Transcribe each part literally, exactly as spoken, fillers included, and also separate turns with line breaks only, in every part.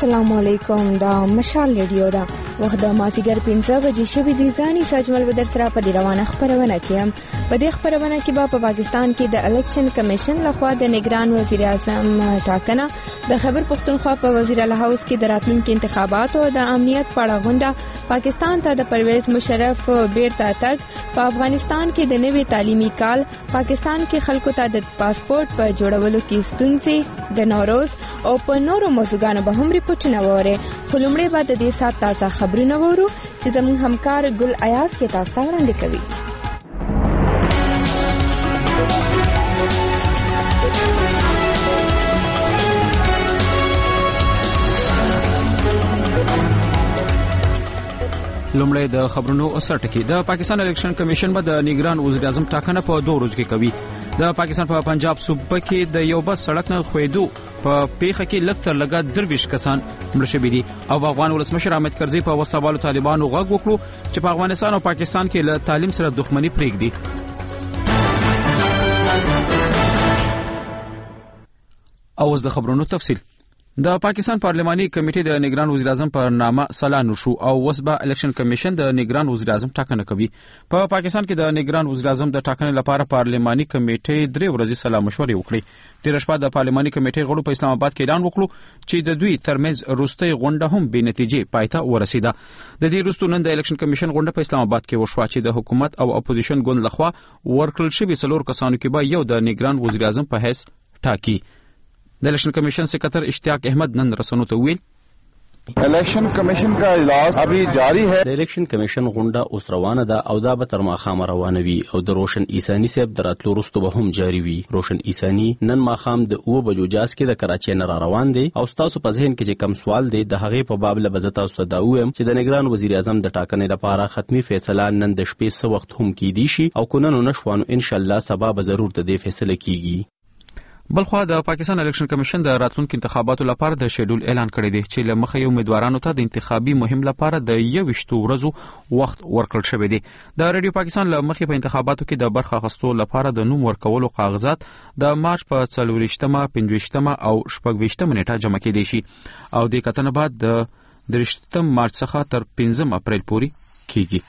السلام علیکم. دا مشال ریډیو دا وخت د مازیګر پنځه بجې شوې دي. ځاني ساجمل بدر سره په دې روانه خبرونه کې په دې خبرونه کې به په پاکستان کې د الیکشن کمیشن لخوا د نگران وزیر اعظم ټاکنه، د خیبر پختونخوا په وزیر اعلی هاوس کې د راتلونکو انتخاباتو او د امنیت په اړه غونډه، پاکستان ته د پرویز مشرف بیرته تګ، په افغانستان کې د نوي تعلیمي کال، پاکستان کې خلکو ته د پاسپورت په جوړولو کې ستونزې، د نوروز او په نورو موضوعاتو به هم ریپورتونه وره. خو لومړی به د دې سات تازه خبرونه وورو چې زموږ همکار ګل ایاز کې تاسو ته وړاندې کوي.
لومړی د خبرونو اثر ټکی. د پاکستان الیکشن کمیشن به د نگران وزیر اعظم ټاکنه په دوه ورځو کې کوي. د پاکستان په پنجاب صوبه کې د یو بس سړک نه خویدو په پیښه کې لږ تر لږه درویش کسان مړه شوي دي او افغان ولسمشر حامد کرزي په وسوالو طالبانو غږ وکړو چې په افغانستان او پاکستان کې له تعلیم سره دښمنی پرېږدي. او اوس د خبرونو تفصیل. د پاکستان پارلماني کمیټې د نگران وزیر اعظم پر نامه سلام شو او اوس به الیکشن کمیشن د نگران وزیر اعظم ټاکنه کوي. په پاکستان کې د نگران وزیر اعظم د ټاکنې لپاره پارلماني کمیټې درې ورځې سلا مشورې وکړې. تیر شپه د پارلماني کمیټې غړو په اسلام آباد کې اعلان وکړو چې د دوی ترمنځ وروستۍ غونډه هم بې نتیجې پای ته ورسیده. د دې وروسته نن د الیکشن کمیشن غونډه په اسلام آباد کې وشوه چې د حکومت او اپوزیشن ګوند لخوا ورکړل شوي څلور کسانو کې به یو د نگران وزیر اعظم په حیث ټاکي. د الیکشن کمیشن سکرټر اشتیاق احمد نن رسنیو ته ویل
الیکشن کمیشن کا اجلاس ابھی جاری ہے.
د الیکشن کمیشن غونډه اوس روانه ده او دا به تر ماښام روانه وي او د روشن عیسانی صاحب دراتلو وروسته به هم جاری وي. روشن عیسانی نن ماښام د اوه بجو جاز کې د کراچۍ نه را روان دی او تاسو په ذهن کې چې کم سوال دی د هغې په باب له به زه تاسو ته دا ووایم چې د نگران وزیر اعظم د ټاکنې لپاره ختمي فیصله نن د شپې څه وخت هم کیدی شي او که نن ونه شوه نو انشاءالله سبا به ضرور د دې فیصله کیږي.
بلخوا د پاکستان الیکشن کمیشن د راتلونکو انتخاباتو لپاره د شیډول اعلان کړی دی چې له مخې امیدوارانو ته د انتخابي مهم لپاره د یوویشتو ورځو وخت ورکړل شوی دی. د ریډیو پاکستان له مخې په انتخاباتو کې د برخه اخیستو لپاره د نوم ورکولو کاغذات د مارچ په څلورویشتمه، پنځویشتمه او شپږویشتمه نیټه جمع کېدی شي او د کتنې بعد د دریشتم مارچ څخه تر پنځم اپریل پورې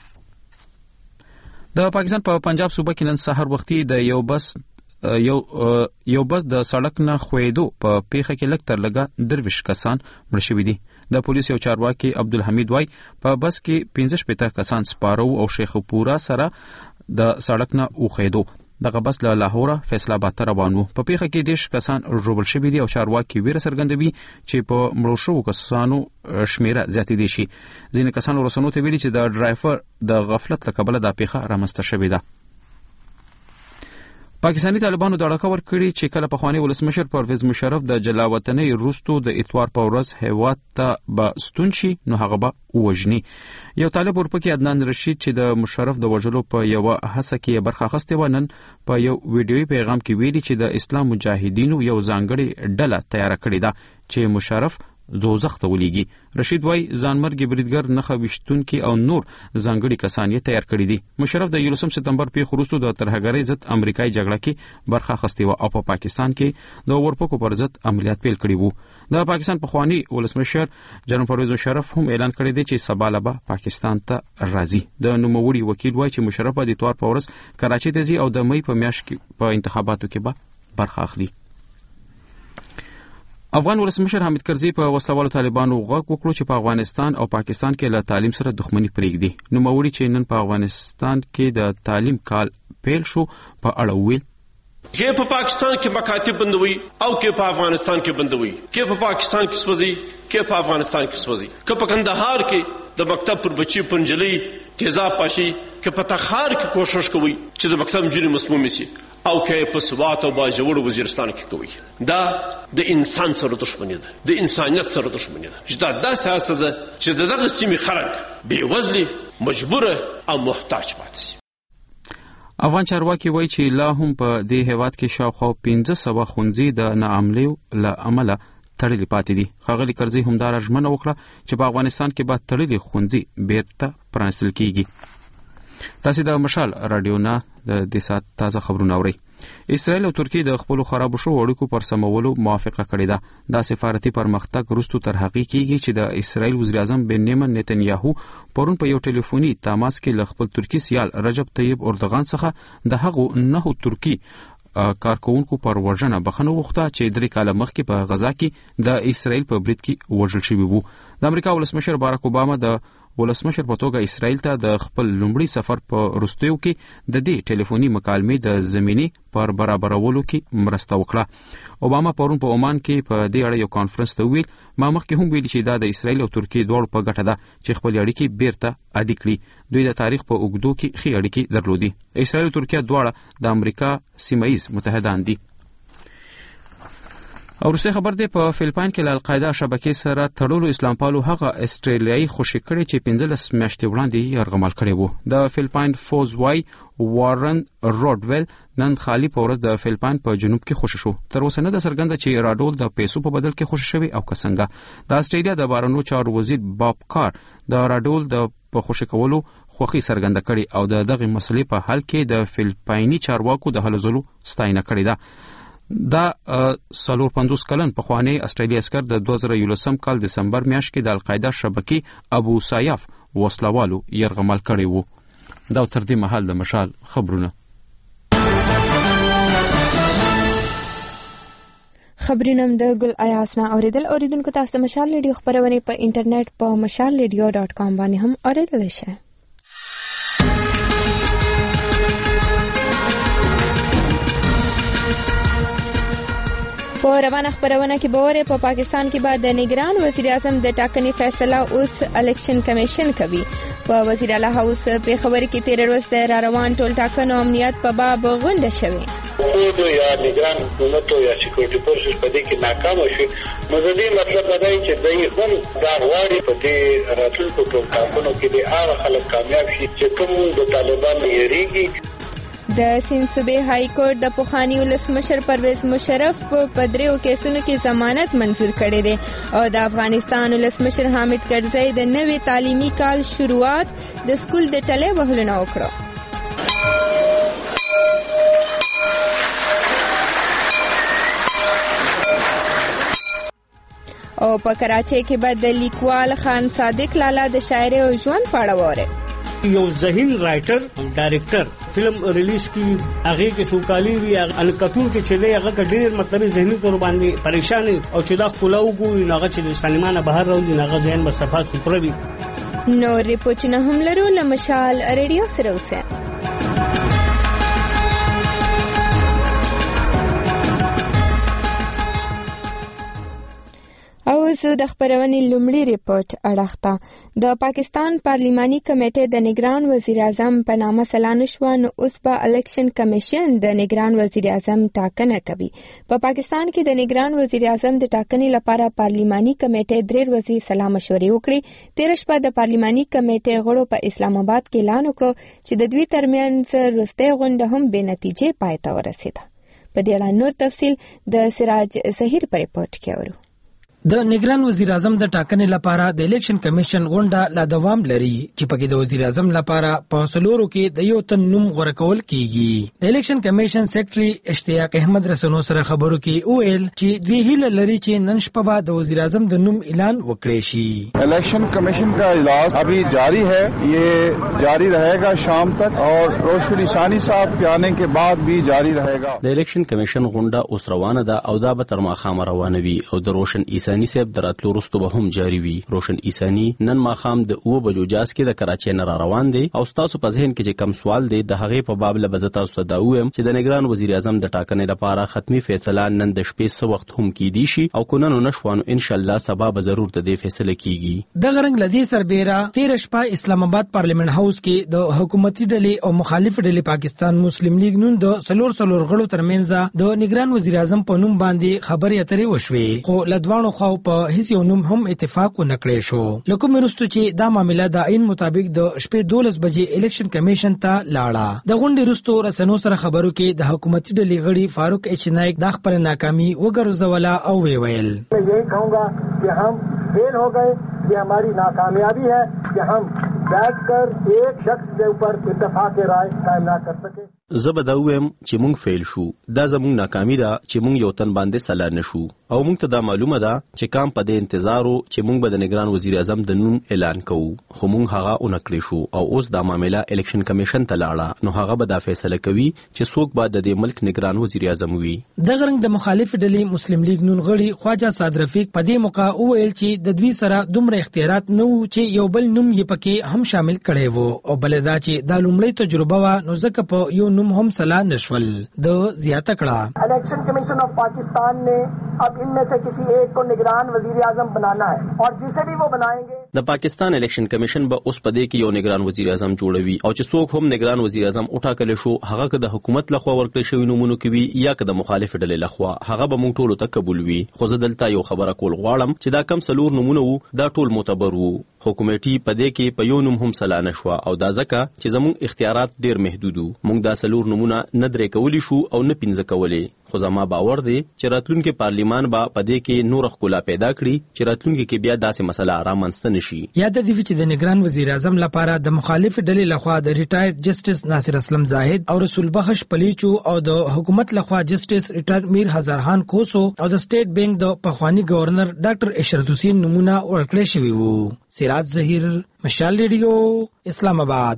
کیږي. د پاکستان په پنجاب صوبه کې نن سحر وختي د یو بس یو یو بس د سړک نه خویدو په پیښه کې لږ تر لږه درویش کسان مړه شوي دي. د پولیس یو چارواکي عبدالحمید وای په بس کې پنځه شپېته کسان سپاره او شیخپورا سره د سړک نه وخیدو. دغه بس له لاهور فیصل آباد ته روان و. په پیښه کې دیش کسان ژوبل شوي دي او چارواکي ویره څرګندوي چې په مړو شوو کسانو شمیره زیاتېدی شي. ځینې کسان ورسنو ته ویلي چې د ډرایور د غفلت له کبله دا پیښه رامنځته شوې ده. پاکستانی طالبانو د اړه ورکړي چې کله پخوانی ولسمشر پرویز مشرف د جلاوطنۍ وروسته د اتوار په ورځ هیواد ته به ستون شي نو هغه به ووژني. یو طالب ورپکې عدنان رشید چې د مشرف د وژلو په یوه هڅه کې برخه اخیستې وه نن په یو ویډیوي پیغام کې ویلي چې د اسلام مجاهدینو یو ځانګړې ډله تیاره کړې ده چې مشرف دوزخ ته ولېږي. رشید وای ځانمرګي بریدګر نښه ویشتونکي او نور ځانګړي کسان یې تیار کړي دي. مشرف د یولسم سپتمبر پیښو وروسته د ترهګرۍ ضد امریکایي جګړه کې برخه اخیستې وه او په پا پاکستان کې د ورپکو پر ضد عملیات پیل کړي وو. د پاکستان پخوانی ولسمشر جنرال پرویز مشرف هم اعلان کړی دی چې سبا له به پاکستان ته راځي. د نوموړي وکیل وای چې مشرف به د اتوار په ورځ کراچۍ ته ځي او د مۍ په میاشت کې په انتخاباتو کې به برخه اخلي. افغان ولسمشر حامد کرزي په وسلوالو طالبانو غږ وکړو چې په افغانستان او پاکستان کې له تعلیم سره دښمنی پرېږدي. نوموړي چې نن په افغانستان کې د تعلیم کال پیل شو په اړه ویل
کې په پاکستان کې مکاتب بندوي او کې په افغانستان کې بندوي، کې په پاکستان کې سوځي، کې په افغانستان کې سوځي، که په کندهار کې د مکتب پر بچي پنجلي تیزاب پاشي، که په تخار کې کوشش کوي چې د مکتب نجونې مسمومې شي او کې په سوات او باجوړ وزیرستان کې کوي. دا د انسان سره دښمني ده، د انسانیت سره دښمني ده. چې دا داسې هڅه ده چې دغه سیمې خلک بېوزلي، مجبوره او محتاج پاتې شي.
افغان چارواکي وایي چې لا هم په دې هیواد کې شاوخوا پنځه سوه ښوونځي د ناعملیو له امله تړلي پاتې دي. ښاغلي کرزي همداره ژمنه وکړه چې په افغانستان کې به تړلي ښوونځي بیرته پرانیستل کیږي. تاسې د مشال راډیو نه د دې ساعت تازه خبرونه اورئ. اسرائیل او ترکیه د خپل خراب شو اړیکو پر سمولو موافقه کړې ده. دا سفارتي پرمختګ وروسته تر هغې کېږي چې د اسرائیل وزیر اعظم بنیامین نتنیاهو پرون په یو ټلیفوني تماس کې له خپل ترکی سیال رجب طیب اردوغان څخه د هغو نهو ترکی کارکونکو پر وژنه بخښنه وغوښته چې درې کاله مخکې په غزا کې د اسرائیل په برید کې وژل شوي وو. د امریکا ولسمشر باراک اوباما د ولسمشر په توګه اسرائیل ته د خپل لومړي سفر په وروستیو کې د دې ټلیفوني مکالمې د زمینې پر برابرولو کې مرسته وکړه. اوباما پرون په عمان کې په دې اړه یو کانفرنس ته ویل ما مخکې هم ویل چې دا د اسرائیل او ترکیې دواړو په ګټه ده چې خپل اړیکې بیرته عادي کړي. دوی د تاریخ په اوږدو کې ښې اړیکې درلودي. اسرائیل او ترکیه دواړه د امریکا سیمه ییز متحدان دي. او وروستی خبر دی په فلپاین کې له القاعده شبکې سره تړلو اسلام پالو هغه استرالیایي خوشي کړي چې پنځلس میاشتې وړاندې یرغمل کړی وو. د فلپاین فوز وای وارن روډویل نن خالی په ورځ د فلپاین په جنوب کې خوشي شو. تر اوسه نه د څرګنده چې راډول د پیسو په بدل کې خوشي شوی او کسنګه. د استرالیا د بارنو چارو وزیر باب کار د راډول د په خوشي کولو خوخي څرګنده کړي او د دغه مسلې په حل کې د فلپایني چارواکو د هلو ځلو ستاینه کړې ده. دا سلور پنځوس کلن پخوانی استرالیا اسکر د دوه زره یولسم کال دسمبر میاشت کې د القاعده شبکې ابو سیاف وسلوالو یرغمل کړی وو. دا تر دې مهال د مشال خبرونه.
خبرونه د ګل ایاسنا اوریدل اوریدونکو تاسو د مشال ریډیو خبرونه په انټرنیټ په مشال ریډیو ډاٹ کام باندې هم اوریدل شئ. په روانه خبرونه کې باور په پاکستان کې بعد د نگران وزیر اعظم د ټاکنې فیصله اوس الیکشن کمیشن کوي. په وزیر اعلی هاوس په خبر کې تیر ورځ د را روان ټول ټاکنو امنیت په باب غونډه شوه.
خود یا نگران حکومت یا سکیورټي فورسز په دې کې ناکام شو. نو د دې مطلب دا دی چې دوی هم دا غواړي په دې راتلونکو ټول ټاکنو کې د هغه خلک کامیاب شي چې کوم د طالبانو یریږي.
د سند صوبې های کورټ د پوخانی ولسمشر پرویز مشرف په دریو کیسونو کې ضمانت منظور کړی دی او د افغانستان ولسمشر حامد کرزی د نوي تعلیمي کال شروعات د سکول د ټلې وهلو نه وکړو. او په کراچۍ کې به د لیکوال خان صادق لالا د شاعرۍ او ژوند په اړه وره.
یو ذهین رائټر ډایرکټر فلم ریلیز کی هغه کې سوکالي وی الکتور کې چلے هغه ډېر مطلب ذهني تور باندې پریشان او چې دا خلاوګو هغه چې سینمانه بهر راوځي هغه ذهن به صفات سپروي.
نو ریپورتونه هم لرو لمشال ریډیو سره اوسه. او زه د خبرونې لومړی ریپورت اړخته د پاکستان پارلیماني کمیټې د نگران وزیر اعظم په نامه سلانه شو. نو اوس به الیکشن کمیشن د نگران وزیر اعظم ټاکنه کوي. په پاکستان کې د نگران وزیر اعظم د ټاکنې لپاره پارلیماني کمیټې درې ورځې سلا مشورې وکړې. تیر شپه د پارلیماني کمیټې غړو په اسلام آباد کې اعلان وکړ چې د دوی ترمنځ وروستۍ غونډه هم بې نتیجې پای ته ورسېده. په دې اړه نور تفصیل د سراج ظهیر په ریپورت کې اورو.
د نگران وزیر اعظم د ټاکنې لپاره د الیکشن کمیشن غونډه لا دوام لري چې پکې د وزیر اعظم لپاره په سلورو کې د یو تن نوم غوړه کول کیږي. د الیکشن کمیشن سیکریټري اشتیاق احمد رسنو سره خبرو کې وویل چې دوی هیله لري چې نن شپه به د وزیر اعظم د نوم اعلان وکړي شي.
الیکشن کمیشن کا اجلاس ابھی جاری ہے. یہ جاری رہے گا شام تک اور روشن ثانی صاحب کے آنے کے بعد بھی جاری رہے گا.
د الیکشن کمیشن غونډه اوس روانه ده او دا به تر ماښامه روانه وي او د روشن عیسانی صاحب دراتلو وروسته به هم جاری وي. روشن عیسانی نن ماښام د اوه بجو جاز کې د کراچۍ نه را روان دی او ستاسو په ذهن کې چې کم سوال دی د هغې په باب له به زه تاسو ته دا ووایم چې د نگران وزیر اعظم د ټاکنې لپاره ختمي فیصله نن د شپې څه وخت هم کیدی شي او که نن ونه شوه نو انشاءالله سبا به ضرور د دې فیصله کیږي.
دغه رنګ له دې سربیره تېره شپه اسلام آباد پارلیمنت هاوس کې د حکومتي ډلې او مخالف ډلې پاکستان مسلم لیگ نون د څلور څلور غړو ترمنځ د نگران وزیر اعظم په نوم باندې خبرې اترې وشوې خو له دواړو خواو په هیڅ یو نوم هم اتفاق ونه کړی شو. لکه وروسته چې دا معامله د عین مطابق د شپې دولس بجې الیکشن کمیشن ته لاړه. د غونډې وروسته رسنو سره خبرو کې د حکومتي ډلې غړي فاروق ایچ نایک د خپل ناکامي وګرځوله او ویل
میں یہی کہوں گا کہ ہم فیل ہو گئے. یہ ہماری ناکامیابی ہے کہ ہم बैठकर एक शख्स के ऊपर इत्तेफाक राय कायम ना कर सके।
زبداویم چې مونږ فیل شو دا زمونږ ناکامی ده چې مونږ یو تن باندې سلا نشو او مونږ ته دا معلومه ده چې کام په دې انتظارو چې مونږ به د نگران وزیر اعظم د نوم اعلان کوو خو مونږ هغه اونکړې شو او اوس دا معاملہ الیکشن کمیشن ته لاړه نو هغه به دا فیصله کوي چې څوک به د دې ملک نگران وزیر اعظم وي.
د غرنګ د مخالف ډلې مسلم لیگ نون غړي خواجه صاد رفیق په دې موقع وویل چې د دوی سره دومره اختیارات نه وو چې یو بل نوم یې پکې هم شامل کړي وو او بل دا چې د لومړی تجربه وا نو ځکه په یو نوم هم سلا نشول د زیاته کړه.
इलेक्शन कमीशन ऑफ पाकिस्तान ने अब इनमें से किसी एक को निगरान वजीर आजम बनाना है और जिसे भी वो बनाएंगे
د پاکستان الیکشن کمیشن به اوس پدې کې یو نگران وزیر اعظم جوړوي او چې څوک هم نگران وزیر اعظم وټاکل شو هغه که د حکومت لخوا ورکړل شوی نمونه کوي یا که د مخالف ډلې لخوا هغه به مونږ ټول ته قبول وي. خو زه دلته یو خبره کول غواړم چې دا کم سلور نمونه وو دا ټول معتبر وو. حکومتي پدې کې په یو نوم هم سلا نشو او دا ځکه چې زموږ اختیارات ډیر محدود وو. مونږ دا سلور نمونه نه درې کولی شو او نه پنځه کولې خو زما باور دی چې راتلونکي پارلیمان با پدې کې نور خلا پیدا کړي چې راتلونکي کې بیا داسې مسله رامنځته نشي.
یاد دی چې د نگران وزیر اعظم لپاره د مخالف ډلې لخوا د ریټایرډ جسټس ناصر اسلم زاهد او رسول بخش پلیچو او د حکومت لخوا جسټس ریټایرډ میر هزارخان کوسو او د سټیټ بانک د پخوانی گورنر ډاکټر اشرت حسین نمونه ورکړل شوی وو. سراج ظهیر، مشال ریډیو، اسلام آباد.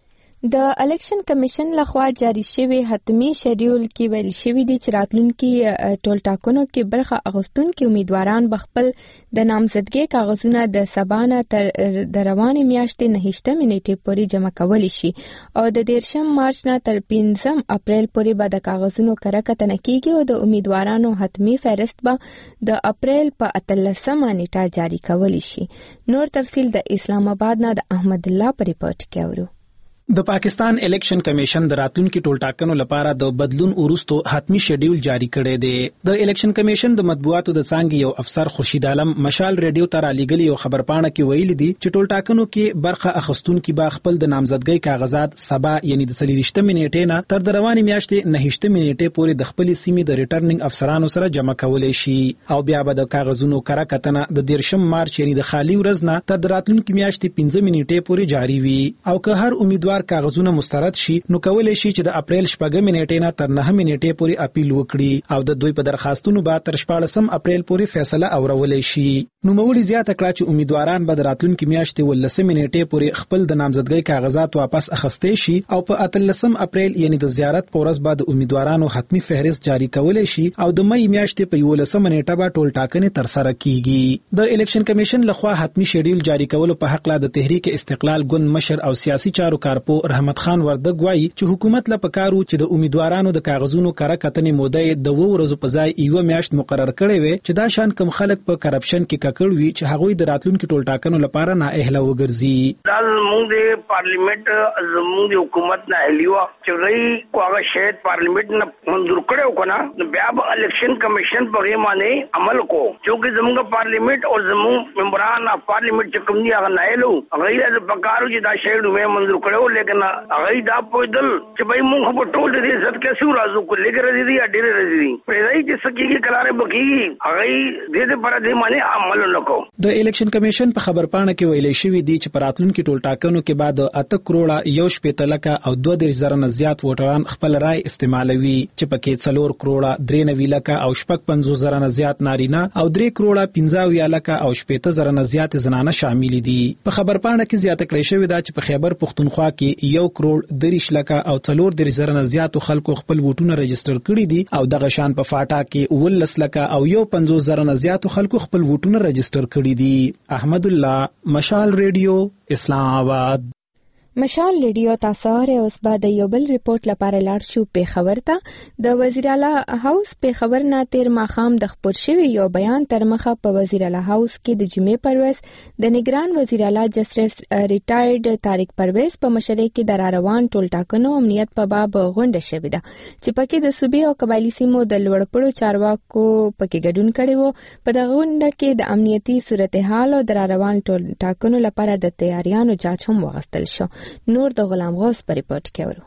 د الیکشن کمیشن لخوا جاری شوی حتمی شیډیول کې ویل شوی دی چې راتلونکي ټول ټاکنو کې برخه اغوستونکي امیدواران بخپل د نامزدګۍ کاغذونه د سبانه تر د روانې میاشتې نهشتمې نیټې پورې جمع کولی شي او د دیرشم مارچ نه تر پنځم اپریل پورې به د کاغذونو کره کتنه کیږي او د امیدوارانو حتمی فهرست به د اپریل په اتلسمه نیټه جاری کولی شي. نور تفصیل د اسلام آباد نه د احمد الله په ریپورت کې اورو.
د پاکستان الیکشن کمیشن د راتلونکي ټول ټاکنو لپاره د بدلون وروستو حتمی شیډیول جاری کړی دی. د الیکشن کمیشن د مطبوعاتو د څانګې یو افسر خورشید عالم مشال ریډیو ته رالیږلي یو خبرپاڼه کې ویلي دي چې ټول ټاکنو کې برخه اخیستونکي به خپل د نامزدګۍ کاغذات سبا یعنی د څلوېښتمې نیټې نه تر د روانې میاشتې نهشتمې نیټې پورې د خپلې سیمې د ریټرنینګ افسرانو سره جمع کولی شي او بیا به د کاغذونو کره کتنه د دیرشم مارچ یعنی د خالي ورځ نه تر د راتلونکي میاشتې پنځمې نیټې پورې جاری وي او که هر امیدوار کاغذونه مسترد شي نو کولای شي چې د اپریل شپږمې نیټې نه تر نهمې نیټې پورې اپیل وکړي او د دوی په درخواستونو به تر شپاړسم اپریل پورې فیصله اورولای شي. نوموړي زیاته کړه چې امیدواران به د راتلونکي میاشتې ولسمې نیټې پورې خپل د نامزدګۍ کاغذات واپس اخیستی شي او په اتلسم اپریل یعنی د زیارت په ورځ به د امیدوارانو حتمی فهرست جاری کولای شي او د مې میاشتې په یولسمه نیټه به ټول ټاکنې ترسره کیږي. د الیکشن کمیشن لخوا حتمی شیډیول جاری کولو په حق لا د تحریک استقلال ګوند مشر او سیاسي چارو کارپو رحمت خان وردګ وایي چې حکومت لا پکارو چې د امیدوارانو د کاغذونو کره کتنې موده د وو ورځو په ځای یو میاشت مقرر کړي وي چې دا شان کم خلک په کرپشن کې ککړ وي چې هغوی د راتلونکي ټول ټاکنو لپاره نااهله وګرځي.
دا زموږ د پارلیمنت زموږ د حکومت نه اهلیوا چې غي کوغه شهد پارلیمنت نه منظور کړو کنه نو بیا به الیکشن کمیشن په غیمانه عمل کو چې زموږ پارلیمنت او زموږ ممبران اف پارلیمنت چې کوم دی هغه نه اهلو غیر د پکارو چې دا شهد مې منظور کړو لیکن هغه دا په دل چې به موږ په ټول دې عزت کې سو راځو کو لګر دې دی ډېر راځي په دې چې سکیږي کلاره بکی هغه دې دې پر دې باندې عمل وکړو.
د الیکشن کمیشن په خبرپاڼه کې ویلي شوی دی چې پر راتلونکي ټول ټاکنو کې بعد اته کروڑه یو شپېته لکه او دوه دېرش زره نه زیات ووټران خپل رائے استعمالوي چې پکې څلور کروڑه درې نوي لکه او شپږ پنځوس زره نه زیات نارینه او درې کروڑه پنځه اویا لکه او شپېته زره نه زیات زنانه شامل دي. په خبرپاڼه کې زیاته کړی شوی دا چې په خیبر پختونخوا کې یو کروڑ دریش لکه او څلور دېرش زره نه زیات خلکو خپل ووټونه رجستر کړي دي او دغه شان په فاټا کې ولس لکه او یو پنځوس زره نه زیات خلکو خپل ووټونه رجستر کړي دي. احمد الله، مشال ریډیو، اسلام آباد.
مشال ریډیو تاسو سره اوس بعد د یو بل ریپورت لپاره لاړ شو په خبر ته د وزیر اعلی هاوس په خبر نه تیر ماخام د خبر شوی یو بیان تر مخه په وزیر اعلی هاوس کې د جمعې پرويز د نگران وزیر اعلی جسټس ریټایرډ طارق پرويز په مشرۍ کې د روان ټول ټاکنو امنیت په باب غونډه شوې ده چې پکې د صوبې او قبایلی سیمو د لوړپړو چارواکو پکې ګډون کړي وو. په دغه غونډه کې د امنیتي صورتحال او د روان ټول ټاکنو لپاره د تیاریانو جاج هم وغوښتل شو. نور د غلام غوث په ریپورت کې ورو.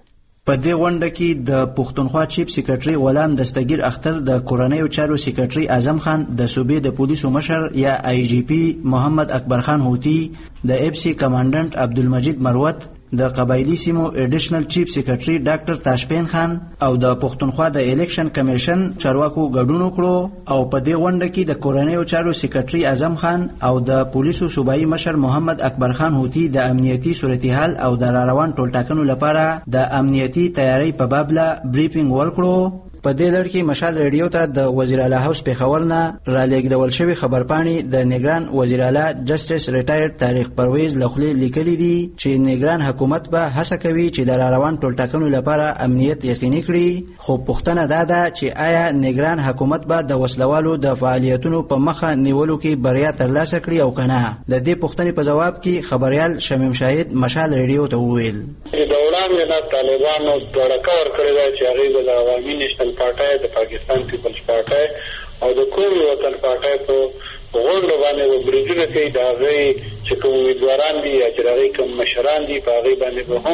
په دې غونډه کې د پښتونخوا چیف سیکریټري غلام دستگیر اختر، د کورنیو چارو سیکریټري اعظم خان، د صوبې د پولیسو مشر یا آی جی پی محمد اکبر خان هوتی، د اف سی کمانډنټ عبدالمجید مروت، د قبایلی سیمو ایډیشنل چیف سیکریټري ډاکټر تاشپین خان او د پښتونخوا د الیکشن کمیشن چارواکو ګډون وکړو. او په دې غونډه کې د کورنیو چارو سیکریټري اعظم خان او د پولیسو صوبایي مشر محمد اکبر خان هوتی د امنیتي صورتحال او د راروان ټولټاکنو لپاره د امنیتي تیاری په باب لا بریفینګ ورکړو. په دې لړ کې مشال ریډیو ته د وزیر اعلی هاوس پیښور نه رالیږدول شوی خبرپاڼې د نگران وزیر اعلی جسټس ریټایر طارق پرویز لخوا لیکلي دي چې نگران حکومت به هڅه کوي چې د راروان ټولټاکنو لپاره امنیت یقیني کړي. خو پوښتنه دا ده چې آیا نگران حکومت به د وسلوالو د فعالیتونو په مخه نیولو کې بریا ترلاسه کړي او کنه؟ د دې پوښتنې په جواب کې خبريال شمیم شاهد مشال ریډیو ته وویل
د وړاندې نه طالبانو دوړه کور کړی دا چې هغه د عوامي نشنل پارټي، د پاکستان پیپلز پارټي او د قومي وطن پارټي په غونډه باندې برجونه کوي. دا غي چې کوم امیدواران دي یا چې هغه کوم مشران دي په هغه باندې به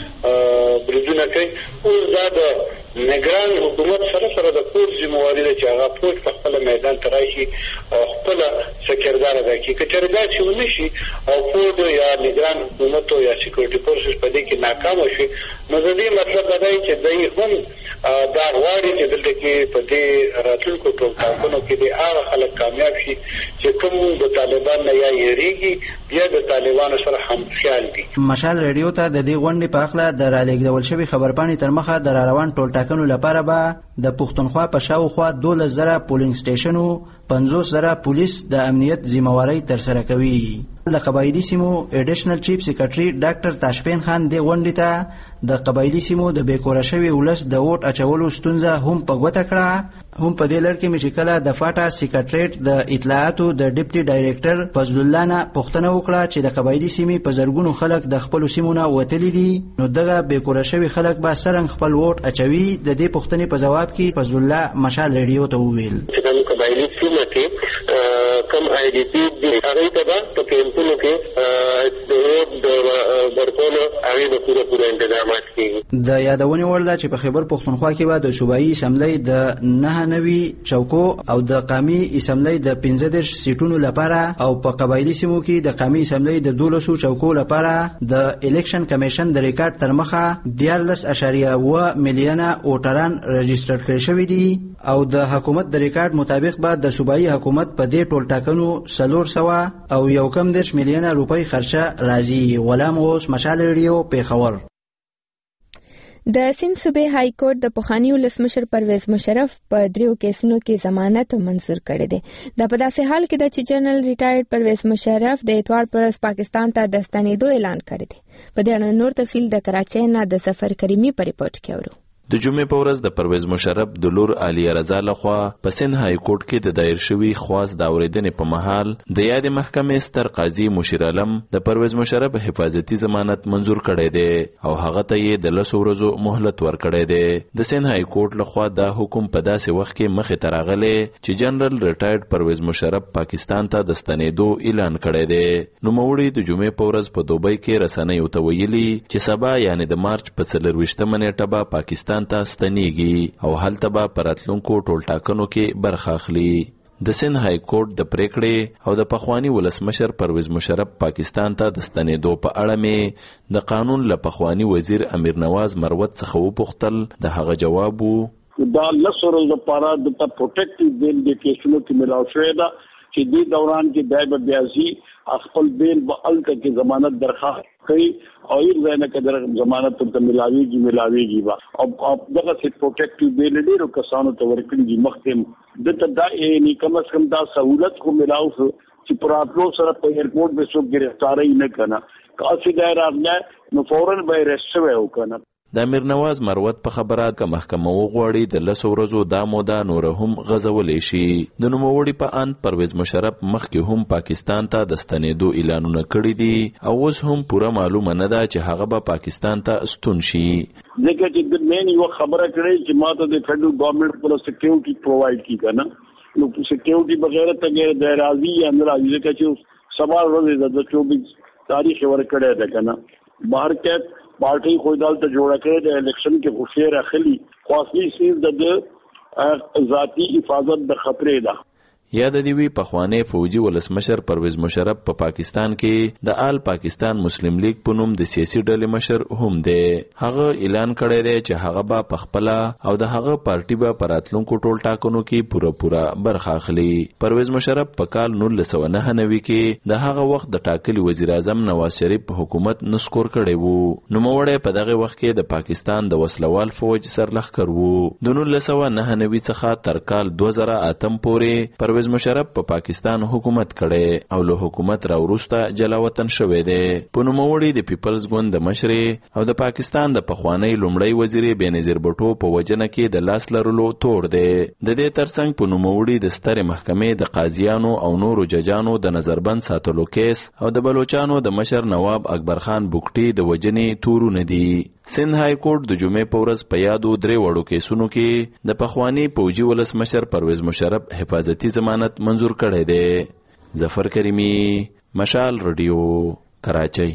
هم برجونه کوي. اوس دا د نگران حکومت سره سره د پور ذمہواری ده چې هغه پور په خپل میدان ته راشي او خپل سکردار ده کې کچره دا چې ونشي او پور یا نگران حکومت یا سکیورټي فورسز په دې کې ناکام شي، نو د دې مطلب دا دی چې دوی هم دا غواړي چې دلته کې په دې راتلونکو ټولټاکنو کې د هغه خلک کامیاب شي چې کوم د طالبان نه یا یریږي یا د طالبانو سره هم خیال دي.
مشال ریډیو ته د دې غونډې په اړه د رالیږدول شوی خبرپاڼې تر مخه د روان ټولټاکنو لپاره به د پښتونخوا په شاوخوا دولس زره پولینګ سټیشنو، پنځوس زره پولیس د امنیت ذمہواری ترسره کوي. د قبایلی سیمو ایډیشنل چیف سیکریټري ډاکټر تاشپین خان د غونډې ته د قبایلی سیمو د بیکوره شوی ولس د ووټ اچولو ستونزه هم په ګوته کړه. هم په دې لړ کې مې چې کله د فاټا سیکریټریټ د اطلاعاتو د ډیپټي ډایریکټر فضل الله نه پوښتنه وکړه چې د قبایلی سیمې په زرګونو خلک د خپل سیمونه وتلي دي، نو دغه بیکوره شوی خلک به څنګه خپل ووټ اچوي؟ د دې پوښتنې په جواب کې فضل الله مشال ریډیو ته وویل
چې د قبایلی سیمه کې کم آی ډي پی دي هغه ته په کیمپونو کې د ووټ د ورکولو هغه د پوره پوره انتظامات کیږي.
د یادونې وړ ده چې په خیبر پښتونخوا کې به د صوبایي اسمبلی د نه نوي چوکو او د قومي اسمبلی د پنځه دېرش سیټونو لپاره او په قبایلی سیمو کې د قومي اسمبلی د دولسو چوکو لپاره د الیکشن کمیشن د ریکارډ تر مخه دیارلس اشاریه اوه میلیونه ووټران رجسټر کړي شوي دي او د حکومت د ریکارډ مطابق به د صوبایي حکومت په دې ټولټاکنو څلور سوه او یو کم دېرش میلیونه روپۍ خرچه راځي. غلام غوث، مشال ریډیو، پیښور.
د سند صوبې های کورټ د پخوانی ولسمشر پرویز مشرف په دریو کیسونو کې ضمانت منظور کړی دی. دا په داسې حال کې ده چې جنرال ریټایرډ پرویز مشرف د اتوار پر ورځ پاکستان ته د ستنېدو اعلان کړی دی. په دې اړه نور تفصیل د کراچۍ نه د ظفر کریمي په ریپورت کې اورو.
د جمعې په ورځ د پرویز مشرف د لور عالیه رضا لخوا په سند های کورټ کې د دایر شوی خواست د اورېدنې په مهال د یادې محکمې ستر قاضي مشیر عالم د پرویز مشرف حفاظتي ضمانت منظور کړی دی او هغه ته یې د لسو ورځو مهلت ورکړی دی. د سند های کورټ لخوا دا حکم په داسې وخت کې مخې ته راغلی چې جنرال ریټایرډ پرویز مشرف پاکستان ته د ستنېدو اعلان کړی دی. نوموړي د جمعې په ورځ په دوبۍ کې رسنیو ته ویلي چې سبا یعنی د مارچ په څلرویشتمه نیټه به پاکستان ته ستنېږي او هلته به په راتلونکو ټولټاکنو کې برخه اخلي. د سند های کورټ د پریکړې او د پخوانی ولسمشر پرویز مشرف پاکستان ته د ستنېدو په اړه مې د قانون له پخوانی وزیر امیر نواز مروت څخه وپوښتل. د هغه جواب وو
دا لسو ورځو لپاره د پروټیکټیو بیل د کیسونو کې ملاو شوی ده چې دې دوران کې دای به بیازي خپل بیل به الته کې ضمانت درخواست کوي او یې ځای نه کې ضمانت ته ملاويږي ملاويږي با او دغه څه پروټیکټیو بیل ډیرو کسانو ته ورکړي دي. مخکې دته دا یې کم از کم دا سہولت کو ملاو چې پراتلو سره په ایرپورټ به څوک گرفتاری نه کنه کاسي دا راځي نو فورن به ریسټ وو کنه.
د امیر نواز مروت په خبره که محکمه وغواړي د لسو ورځو دا موده نور هم غځولی شي. د نوموړي په اند پرویز مشرف مخکې هم پاکستان ته د ستنېدو اعلانونه کړي دي او اوس هم پوره معلومه نه ده چې هغه به پاکستان ته ستون شي.
ځکه چې د مین یو خبره کړې چې ماته د فدرل ګورنمنت پر سکیورټي پرووایډ کی کنه نو سکیورټي بغیر ته د راضي یا نه راضي ځکه چې سبا ورځ د چوبیس تاریخ ورکړه ده کنه بهر کې پارټي خو دلته جوړه کړې د الیکشن کې خوشیر اخلي خو اصلي سیز د ذاتی حفاظت د خطرې ده.
یاد دی وی پخوانی فوجي ولسمشر پرویز مشرف په پا پاکستان کې د آل پاکستان مسلم لیگ په نوم د سیاسي ډلې مشر هم دی. هغه اعلان کړی دی چې هغه به پخپله او د هغه پارټي به پراتلونکو ټول ټاکنو کې پوره پوره برخه اخلي. پرویز مشرف په کال نولس سوه نهه نوي کې د هغه وخت د ټاکلي وزیر اعظم نواز شریف په حکومت نسکور کړی وو. نوموړی په دغه وخت کې د پاکستان د وسلوال فوج سرلښکر وو. د نولس سوه نهه نوي څخه تر کال دوه زره اتم پورې پرویز مشرف په پا پاکستان حکومت کړي او له حکومت را وروسته جلا وطن شوی دی. په نوموړي د پیپلز ګوند د مشرې او د پاکستان د پخوانی لومړی وزیر بېنظیر بټو په وجنه کې د لاس لرلو تور دی. د دې ترڅنګ په نوموړي د سترې محکمې د قاضیانو او نورو ججانو د نظربند ساتلو کیس او د بلوچستان د مشر نواب اکبر خان بوکټي د وجنې تورونه دي. سند های کورټ د جمعې په ورځ په یادو درې وړو کیسونو کې د پخوانی فوجي ولسمشر پرویز مشرف حفاظتي ضمانت منظور کړی دی. ظفر کریمی، مشال رادیو، کراچۍ.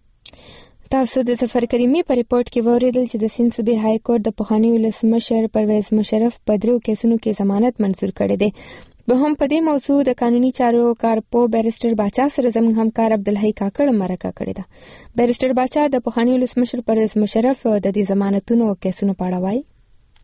تاسو د ظفر کریمی په ریپورت کې وریدل چې د سند صوبې های کورټ د پخوانی ولسمشر پرویز مشرف په درو کیسونو کې ضمانت منظور کړی دی. به هم په دې موضوع د قانوني چارو کارپو بیرسټر باچا سره زموږ همکار عبدالحی کاکړ مرکه کړې ده. بیرسټر باچا د پخوانی ولسمشر پرویز مشرف د دې ضمانتونو او کیسونو په اړه وایي.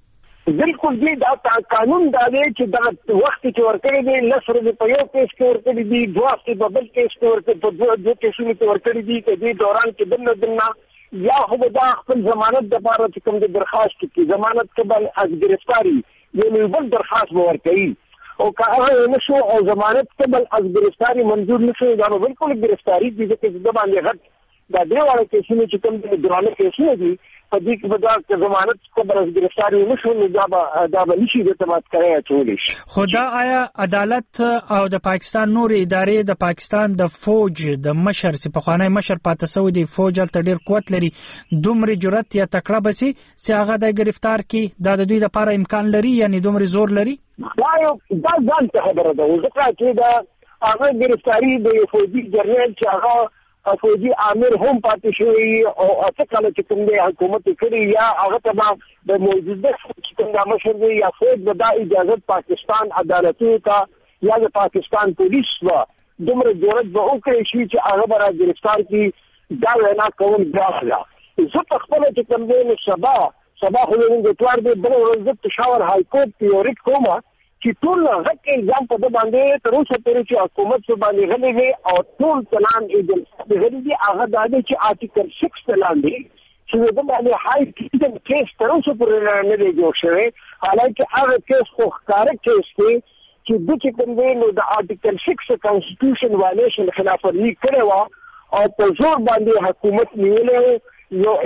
بالکل دی دا قانون دا دی چې دا وخت کې ورکړی دی لس ورځې په یو کیس کې ورکړی دی دوه هفتې په بل کیس کې ورکړی په دوه دوه کیسونو کې ورکړی دی په دې دوران کې بل نه دنه یا خو دا خپل ضمانت د پاره چې کوم د درخواست کې ضمانت قبل از گرفتاری یو بل درخواست ورکړي او که هغه نشو او ضمانت قبل از گرفتاری منظور نشو دا نو بالکل گرفتاری دي چې د باندې غټ دا درې واړه کیسونه چې کوم د درانه کیسونه دي په دې کې به دا ضمانت قبل از گرفتاری نشو نو دا به دا به نشي د اعتماد کړی اچولی شي.
خو دا آیا عدالت او د پاکستان نور ادارې د پاکستان د فوج د مشر چې پخوانی مشر پاتې شوی دی فوج هلته ډېر قوت لري دومره جرأت یا تکړه به سي چې هغه د گرفتار کړي دا د دوی لپاره امکان لري یعنی دومره زور لري؟
دا یو دا ځان ته خبره ده ځکه چې دا هغه گرفتاری د فوجي جرنیل چې هغه فوجي امیر هم پاتې شوی او اته کله چې کوم دی حکومت کړی یا هغه ته د موجوده چې کوم د مشر دی یا فوج به دا اجازه پاکستان عدالتونو ته یا د پاکستان پولیس و دومره جرأت به وکړي شي چې هغه به را گرفتار کړي دا وینا کول ګرانه. زه په خپله چې کوم دی نو سبا سبا خو نن د اتوار دی بله ورځ زه پېښور های کورټ کې یو ریټ کومه چې ټول غټ الزام په ده باندې تر اوسه پورې چې حکومت په باندې غلی دی او ټول چلان یې غلی دی هغه دا دی چې آرټیکل سکس چلان دی چې د باندې های ټریټن کیس تر اوسه پورې نه دی جوړ شوی حالانکه هغه کیس خو ښکاره کیس دی چې د چې کوم دی نو د آرټیکل سکس کانسټیټیوشن وایلیشن خلاف ورزي کړې وه او په زور باندې حکومت نیولې یو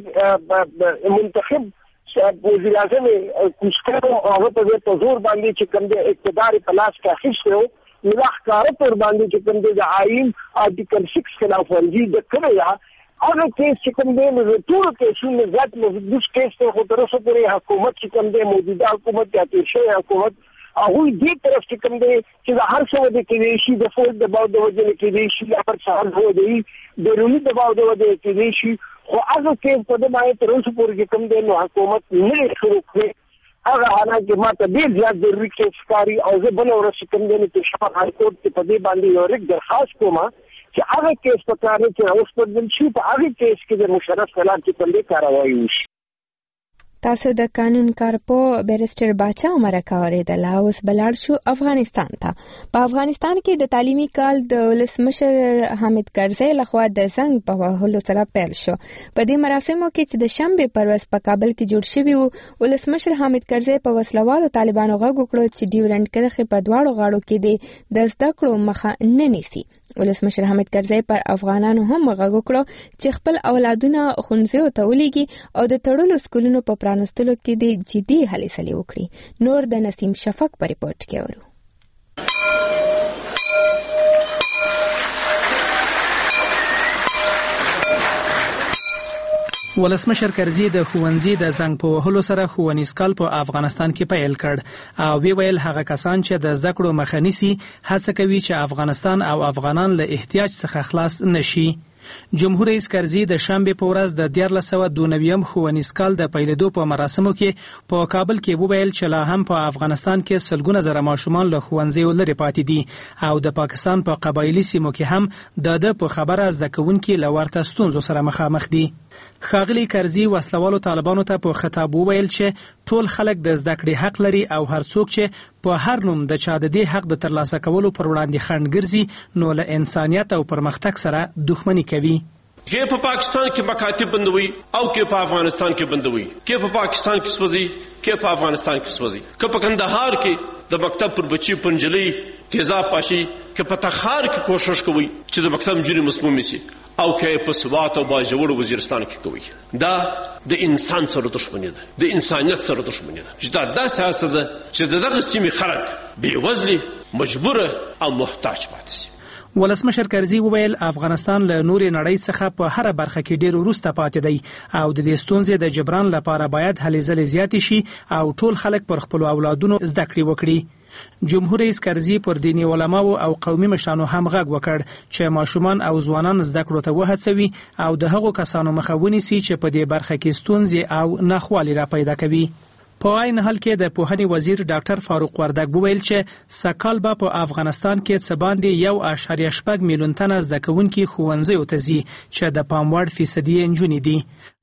الیکټډ منتخب وزیر اعظم کوشکرو هغه په دې په زور باندې چې کوم د اقتدار په لاس کې اخیستی و نو دا ښکاره پر باندې چې کوم د آئین آرټیکل سکس خلاف ورزي د کړې هغه کیس چې کوم دی نو ټول کیسونه ذات مقدس کیس ته خو تر اوسه پورې حکومت چې کوم دی موجوده حکومت یا تیر شوی حکومت هغوی دې طرف چې کوم دی چې د هر څه وجې کېدی شي د فوج دباو د وجې نه کېدی شي یا هر څه هر وجې بیروني دباو د وجې کېدی شي خو هغه کیس په دې باندې تر اوسه پورې چې کوم دی نو حکومت نه شروع کړی هغه حالانکه ما ته ډېر زیات ضروري کیس ښکاري او زه بله ورځ چې کوم دی نو پېښور های کورټ کې په دې باندې یو ریټ درخواست کوم چې هغه کیس په کار دی چې راوسپړل شي په هغې کیس کې د مشرف خلاف چې کوم دی کاروایي وشي.
تاسو د قانون کارپو بیرسټر باچا مرکه اوریدله. اوس بلاړ شو افغانستان ته. په افغانستان کې د تعلیمي کال د ولسمشر حامد کرزي لخوا د زنګ په وهلو سره پیل شو. په دې مراسمو کې چې د شنبې پر ورځ په کابل کې جوړ شوي وو ولسمشر حامد کرزي په وسلوالو طالبانو غږ وکړو چې ډیورنډ کرښې په دواړو غاړو کې دی د زده کړو مخه نه نیسي. ولسمشر حامد کرزي پر افغانانو هم غږ وکړو چې خپل اولادونه ښوونځیو ته ولېږي او د تړلو سکولونو په پرانستلو کې د جدي هلې ځلې وکړي. نور د نسیم شفق په ریپورت کې اورو.
ولسمشر کرزي د ښوونځي د زنګ په وهلو سره ښوونیز کال په افغانستان کې پیل کړ او وی ویل هغه کسان چې د زده کړو مخه نیسي هڅه کوي چې افغانستان او افغانان له احتیاج څخه خلاص نشي. جمهور رئیس کرزي د شنبه په ورځ د دیارلس سوه دوه نوي ښوونیز کال د پیلېدو په مراسمو کې په کابل کې وویل چې لا هم په افغانستان کې سلګونه زره ماشومان له ښوونځیو لرې پاتې دي او د پاکستان په قبایلي سیمو کې هم د ده په خبره زده کوونکي له ورته ستونزو سره مخامخ دي. ښاغلي کرزي وسلوالو طالبانو ته په خطاب وویل چې ټول خلک د زده کړې حق لري او هر څوک چې په هر نوم د چا د دې حق د ترلاسه کولو پر وړاندې خنډ ګرځي نو له انسانیت او پرمختګ سره دښمني کوي.
کې په پاکستان کې مکاتب بندوي او کې په افغانستان کې بندوي، کې په پاکستان کې سوځي، کې په افغانستان کې سوځي، کې په کندهار کې د مکتب پر بچي پنجلي تیزاب پاشي، کې په تخار کې کوشش کوي چې د مکتب جوړي مسموم شي او کې په سوات او باجوړ وزیرستان کې کوي. دا د انسان سره دښمني ده، د انسانیت سره دښمني ده. چې دا داسې اساس ده چې دغه سیمې خلک بې وزلي مجبوره او محتاج پاتې شي.
ولسمشر کرزي وویل افغانستان له نورې نړۍ څخه په هر برخه کې ډېر وروسته پاتې دی او د دې ستونزې د جبران لپاره باید هلې ځلې زیاتې شي او ټول خلک پر خپلو اولادونو زده کړې وکړي. جمهور رئیس کرزي پر دیني علماو او قومي مشرانو هم غږ وکړ چې ماشومان او ځوانان زده کړو ته وهڅوي او د هغو کسانو مخه ونیسي چې په دې برخه کې ستونزې او ناخوالې را پیدا کوي. په عین حال کې د پوهنې وزیر ډاکټر فاروق وردګ وویل چې سږ به په افغانستان کې څه باندې یو اعشاریه شپږ میلیون تنه زده کوونکي ښوونځیو ته ځي چې د پام وړ فیصدي نجونې دي.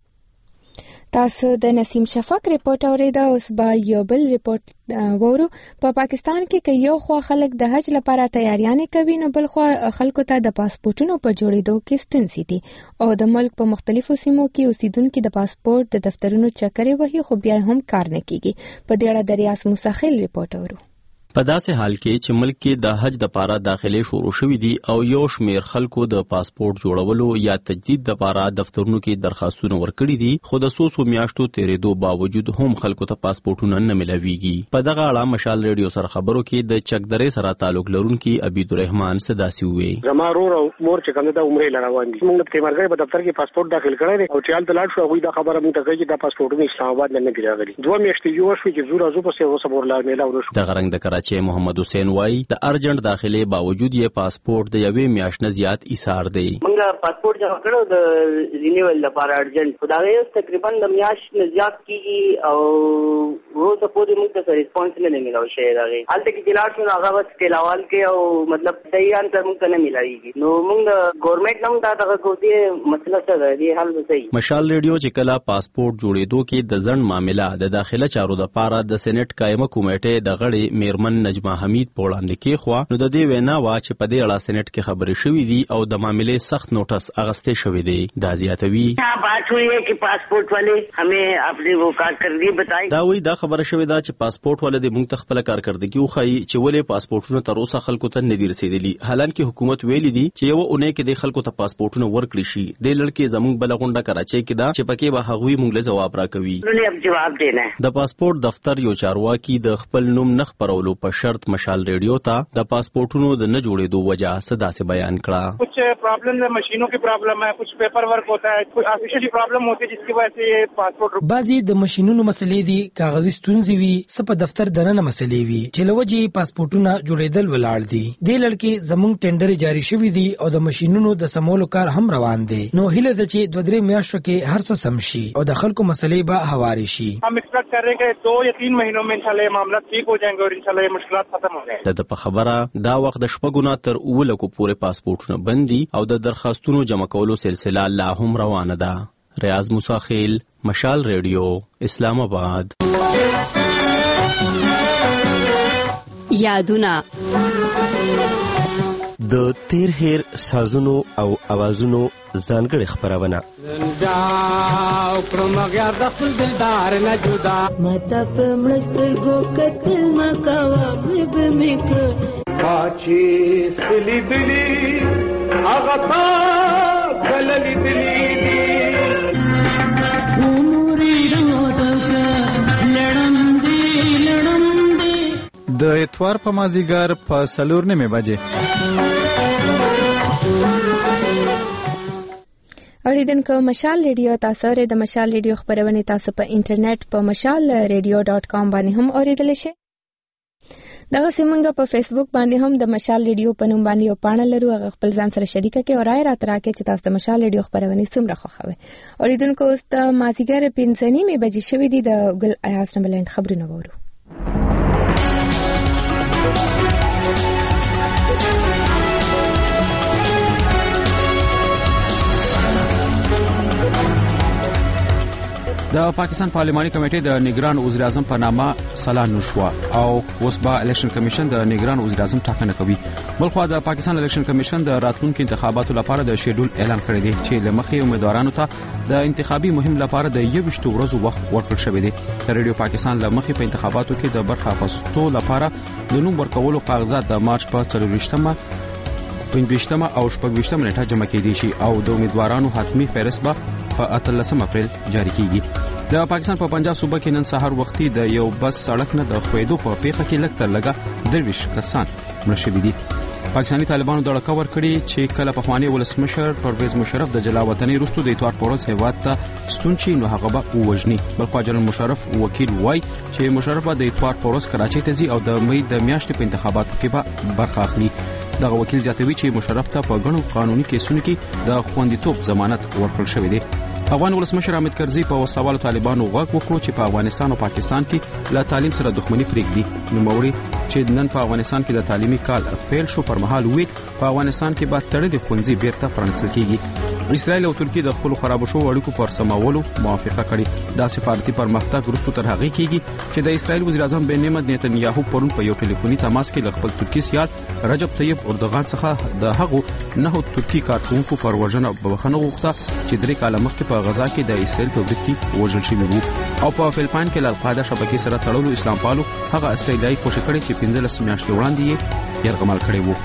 تاسو د نسیم شفق ریپورت اوریدا. اوس به یو بل ریپورت وورو. په پا پاکستان کې کې یو خوا خلک د حج لپاره تیاریانې کوي نو بل خوا خلکو ته د پاسپورتونو په جوړېدو کې ستونزې دي او د ملک په مختلفو سیمو کې اوسیدونکو د پاسپورت د دفترونو چکرې وهي خو بیا هم کار نه کیږي. په دې اړه د ریاض مساخیل ریپورت وورو.
په داسې حال کې چې ملک کې د حج د پاره داخله شروع شوې دي او یو شمیر خلکو د پاسپورت جوړولو یا تجدید د پاره دفترونو کې درخواستونه ورکړي دي خو د څو څو میاشتو تیرېدو باوجود هم خلکو ته پاسپورتونه نه ملويږي. په دغه اړه مشال ریډیو سره خبرو کې د چکدرې سره تعلق لرونکي عبید الرحمن صداسي وې.
زمارو مور چې کنده د عمره لروان دي موږ ته مرګ په دفتر کې پاسپورت داخل کړی او چې حالت لاړ شو غوي دا خبره موږ ته کوي چې دا پاسپورتونه اسلام آباد نه کیږي. دوه میاشتې یو شو چې زورا زو په څه وسبور لا میلا ورشو. د
غرنګ د کراچۍ محمد حسین وای د ارجنټ داخله باوجود یې پاسپورت د یوې میاشت نه زیات ایثار دی.
موږ پاسپورت جمع کړو د رینیول لپاره ارجنټ خو دا یې تقریبا د میاشت نه زیات کیږي او روز په دې موږ ته ریسپانس نه ملو شي راغی. حالت کې جلار شو هغه وخت کې لاوال کې او مطلب صحیح انتر موږ ته نه ملایږي. نو موږ ګورنمنت نوم دا دغه کوتي مسله څه دی حل صحیح.
مشال ریډیو چې کله پاسپورت جوړېدو کې د ځند معاملې د داخله چارو د پاره د سېنات قائمه کمیټې د غړي میرمن نجمه حمید په وړاندې کې خو نو د دې وینا وا چې په دې اړه سېنات کې خبرې شوې دي او د معاملې سخت نوټس اغستې شوې دي. دا زیاتوي
بات ہوئی ہے کہ پاسپورٹ والے ہمیں اپنی وہ کارکردگی بتائی.
دا وی دا خبره شوې ده چې پاسپورت والے د موږ خپل کارکردګي وخی چې ولې پاسپورتونه تر اوسه خلکو ته نه دي رسیدلي. حالانکه حکومت ویلي دي چې یو اونۍ کې د خلکو ته پاسپورتونه ورکړي شي. د لړکې زموږ بل غونډه کراچۍ کې دا چې پکې به هغوی موږ له جواب راکوي.
نو اب جواب دینا
د پاسپورت دفتر یو چارواکي د خپل نوم نه خبرولو په شرط مشال ریډیو ته د پاسپورتونو د نه جوړېدو وجہ صدا سے بیان کړه.
کچھ پرابلم ہے مشینوں کی پرابلم ہے کچھ پیپر ورک ہوتا ہے کچھ آفیشلی پرابلم ہوتی ہے جس کی وجہ سے یہ پاسپورٹ
بعضی د مشینونو مسلې دي کاغذي ستونزې وي سپ دفتر دنه مسلې وي چې لوجي پاسپورتونه جوړېدل ولاړ دي. د لړکې زموږ ټینډر جاری شوی دی او د مشینونو د سمولو کار هم روان دی. نو هله د چې دوه درې میاشتو کې هر څه سم شي او د خلکو مسلې به هواري شي.
हम एक्सपेक्ट कर रहे हैं कि दो या तीन महीनों में इंशाल्लाह ये मामला ठीक हो जाएंगे और इंशाल्लाह ये मुश्किलात खत्म हो जाएंगे.
د په خبره دا وخت د شپږونه تر اوه لکو پورې پاسپورتونه بندي او د درخواستونو جمع کولو سلسله لا هم روانه ده. ریاض مساخیل مشال ریډیو اسلام آباد.
یادونه
د تیر هیر سازونو او اوازونو ځانګړي خبرونه
زنجاو کرم غیر د خپل دلدار نه جدا
مته په مسترګو کتل مکوا مې به میک
پاچی سلی دلی هغه تا کللی دلی
عمرې راوړه لړم دی لړم دی
د اتوار په مازیګر په سلور نیمه بجې
اوریدونکو مشال ریډیو تاسو ری د مشال ریډیو خبرونه تاسو په انټرنیټ په مشال ریډیو ډاٹ کام باندې هم اوریدلی شئ. دغه سیمنګ په فیسبوک باندې هم د مشال ریډیو په نوم باندې یو پاڼه لرو، هغه خپل ځان سره شریکه کې او رائے راتراکې چې تاسو د مشال ریډیو خبرونه څومره خوښوي. اوریدونکو اوس د مازیګر پنځه نیمې بجې شوې دي، د ګل ایاز نمبلند خبرونه وورو.
د پاکستان پارلماني کمیټې د نگران وزیر اعظم په نامه سلا نشوا او اوس به الیکشن کمیشن د نگران وزیر اعظم ټاکنه کوي. بلخو د پاکستان الیکشن کمیشن د راتلونکو انتخاباتو لپاره د شیډول اعلان کړی دی چې لمخې امیدوارانو ته د انتخابي مهم لپاره د یوشتو ورځو وخت ورکړل شوی دی. د ریډیو پاکستان لمخې په انتخاباتو کې د برخه اخیستو لپاره د نوم ورکولو کاغذات د مارچ په څلورویشتمه پنځویشتمه او شپږویشتمه نیټه جمع کېدي شي او د امیدوارانو حتمی فهرست به په اتلسم اپریل جاری کیږي. د پاکستان په پنجاب صوبه کې نن سهار وختي د یو بس سړک نه د خویدو په پیښه کې لږ تر لږه درویش کسان مړه شوي دي. پاکستاني طالبانو د لکور کړي چې کله په خواني ولسمشر پرویز مشرف د جلا وطني وروسته د اتوار پورس هیواد ته ستون شي نو هغه به ووجني. بلخو جنرال مشرف وکیل وای چې مشرف د اتوار پورس کراچۍ ته ځي او د مې د میاشتې په انتخاباتو کې به برخه اخلي. دغه وکیل زیاتوي چې مشرف ته په غنو قانوني کیسونو کې د خوندیتوب ضمانت ورکړل شوی دی. افغان ولسمشر حامد کرزي په وسوال طالبانو غږ وکړو چې په افغانستان او پاکستان کې له تعلیم سره دښمنی پرېږدي. نو موري چې نن په افغانستان کې د تعلیمي کال پیل شو پر مهال وی په افغانستان کې به تړلې ښوونځي بیرته پرانیستل کیږي. اسرائیل او ترکیه د خپل خراب شو اړیکو پر سماولو موافقه کړې. دا سفارتي پرمختګ وروسته تر هغه کیږي چې د اسرائیل وزیر اعظم بنیامین نتنیاهو پرون په یو ټلیفوني تماس کې له خپل ترکی سیال رجب طیب اردوغان څخه د هغو نه ترکی کارکونکو پر وژنه بخښنه غوښته چې درې کاله مخکې په غزا کې د اسرائیل په برید کې وژل شوي وو او په فلپاین کې له القاعده شبکې سره تړلو اسلام پالو هغه استرالایي کوشش کړې چې پنځلس میاشتې وړاندې یې یرغمل کړی وو.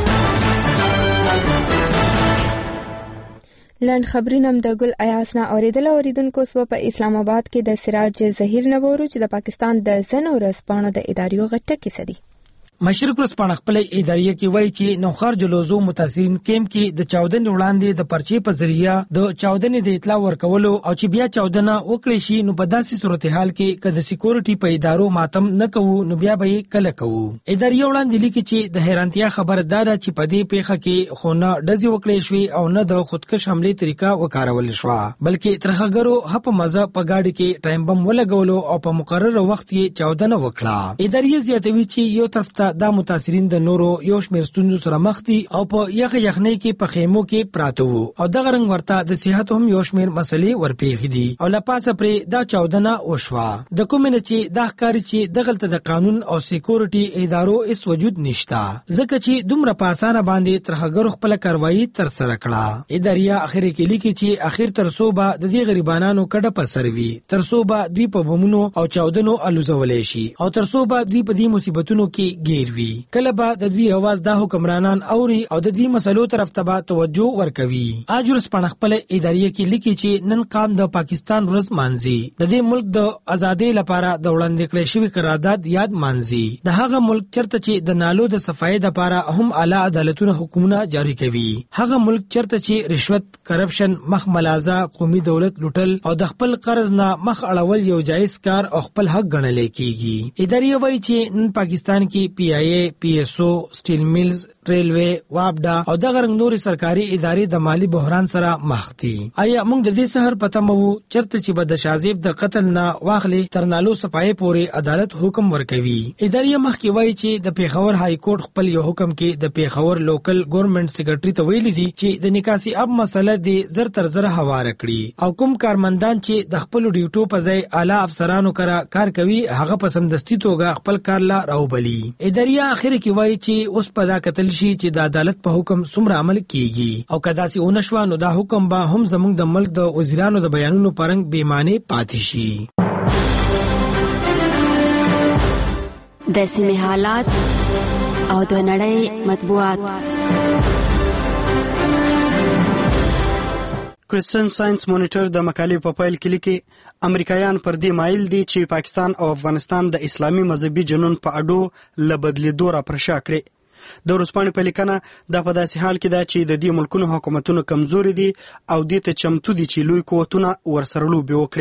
لند خبرونه د ګل ایاس نه اوریدل. اوریدونکو سو په اسلام آباد کې د سراج ظهیر نبورو چې د پاکستان د زنو ورسپانو د ادارو غټه کې سدي
مشرق ورسپانه خپل ادارې کې وایي چې نوخار جلوزو متاثرین کېم کې د چاودنې وړاندې د پرچې په ذریعہ د چاودنې د اطلاع ورکولو او چې بیا چاودنه وکړي شي نو په داسې صورتحال کې که د سکیورټي په ادارو ماتم نه کوو نو بیا به یې کله کوو. ادارې وړاندې لیکي چې د حیرانتیا خبره دا ده چې په دې پیښه کې خو نه ډزې وکړې شوې او نه د خودکش حملې طریقه وکارول شوه بلکې ترخګرو هپ مزه په گاډي کې ټایم بم ولګولو او په مقرره وخت کې چاودنه وکړه. ادارې زیاتوي چې یو طرف ته دا متاثرین د نورو یو شمېر ستونزو سره مخ دي او په یخ یخنۍ کې په خیمو کې پراته وو او دغه رنګ ورته د صحت هم یو شمېر مسلې ورپېښې دي او لپاسه پرې دا چاودنه وشوه. د کومه چې دا ښکاري چې دغلته د قانون او سکیورټي ادارو هیڅ وجود نشته ځکه چې دومره په اسانه باندې ترخګرو خپل کاروایی تر سره کړه. اداریا اخر کې لیکي چې اخر تر صوبه د دې غریبانو کډه په سروي تر صوبه دوی په بمونو او چاودنو الوزولې شي او تر صوبه دوی په دې مصیبتونو کې ګیر وي. کله به د دوی आवाज د حکمرانان اوري او د دوی مسلو طرف ته توجه ورکوي. اجرس پن خپل ادارې کې لیکي چې نن قام د پاکستان ورځ مانځي د دې ملک د ازادۍ لپاره د وړاندې کړې شوی قرارداد یاد مانځي. د هغه ملک چرته چې د نالو د صفای لپاره هم اعلی عدالتونه حکومتونه جاری کوي. هغه ملک چرته چې رشوت کرپشن مخ ملازه قومي دولت لوټل او د خپل قرض نه مخ اړول یو جایز کار او خپل حق ګڼل کیږي. ادارې وایي چې نن پاکستان کې پی آی اے پی ایس او سټیل میلز ریلوی وابډا او دغه رنګ نوري سرکاري ادارې د مالی بحران سره مخ دي. آیا موږ د دې سحر پته مو چرته چې بد شازیب د قتل نه واخلي ترنالو صفای پورې عدالت حکم ورکوي. ادارې مخ کې وایي چې د پیښور های کورټ خپل یو حکم کې د پیښور لوکل ګورنمنت سیکریټري ته ویلي دي چې د نکاسي اب مسله د زر تر زر حواله کړي او کوم کارمندان چې د خپل ډیوټو په ځای اعلی افسرانو کرا کار کوي هغه په سمدستي توګه خپل کار لا راوبلي. ادارې اخر کې وایي چې اوس په دا قتل شي چې د عدالت په حکم څومره عمل کیږي او کدا سي اونشوا نو دا حکم به هم زموږ د ملک د وزیرانو د بیانونو پرنګ بیمانه پاتې شي.
د سیمه حالات او د نړۍ مطبوعات.
کرسچن ساينس مونیټر د مقالې په پایل کې لیکي امریکایان پر دې مایل دي چې پاکستان او افغانستان د اسلامي مذهبي جنون په اډو لبدلیدو را پرشا کړي. د ورسپانې په لیکنه دا په داسې حال کې ده چې د دې ملکونو حکومتونو کمزوري دي او دې ته چمتو دي چې لوی قوتونه ورسره لوبې وکړي.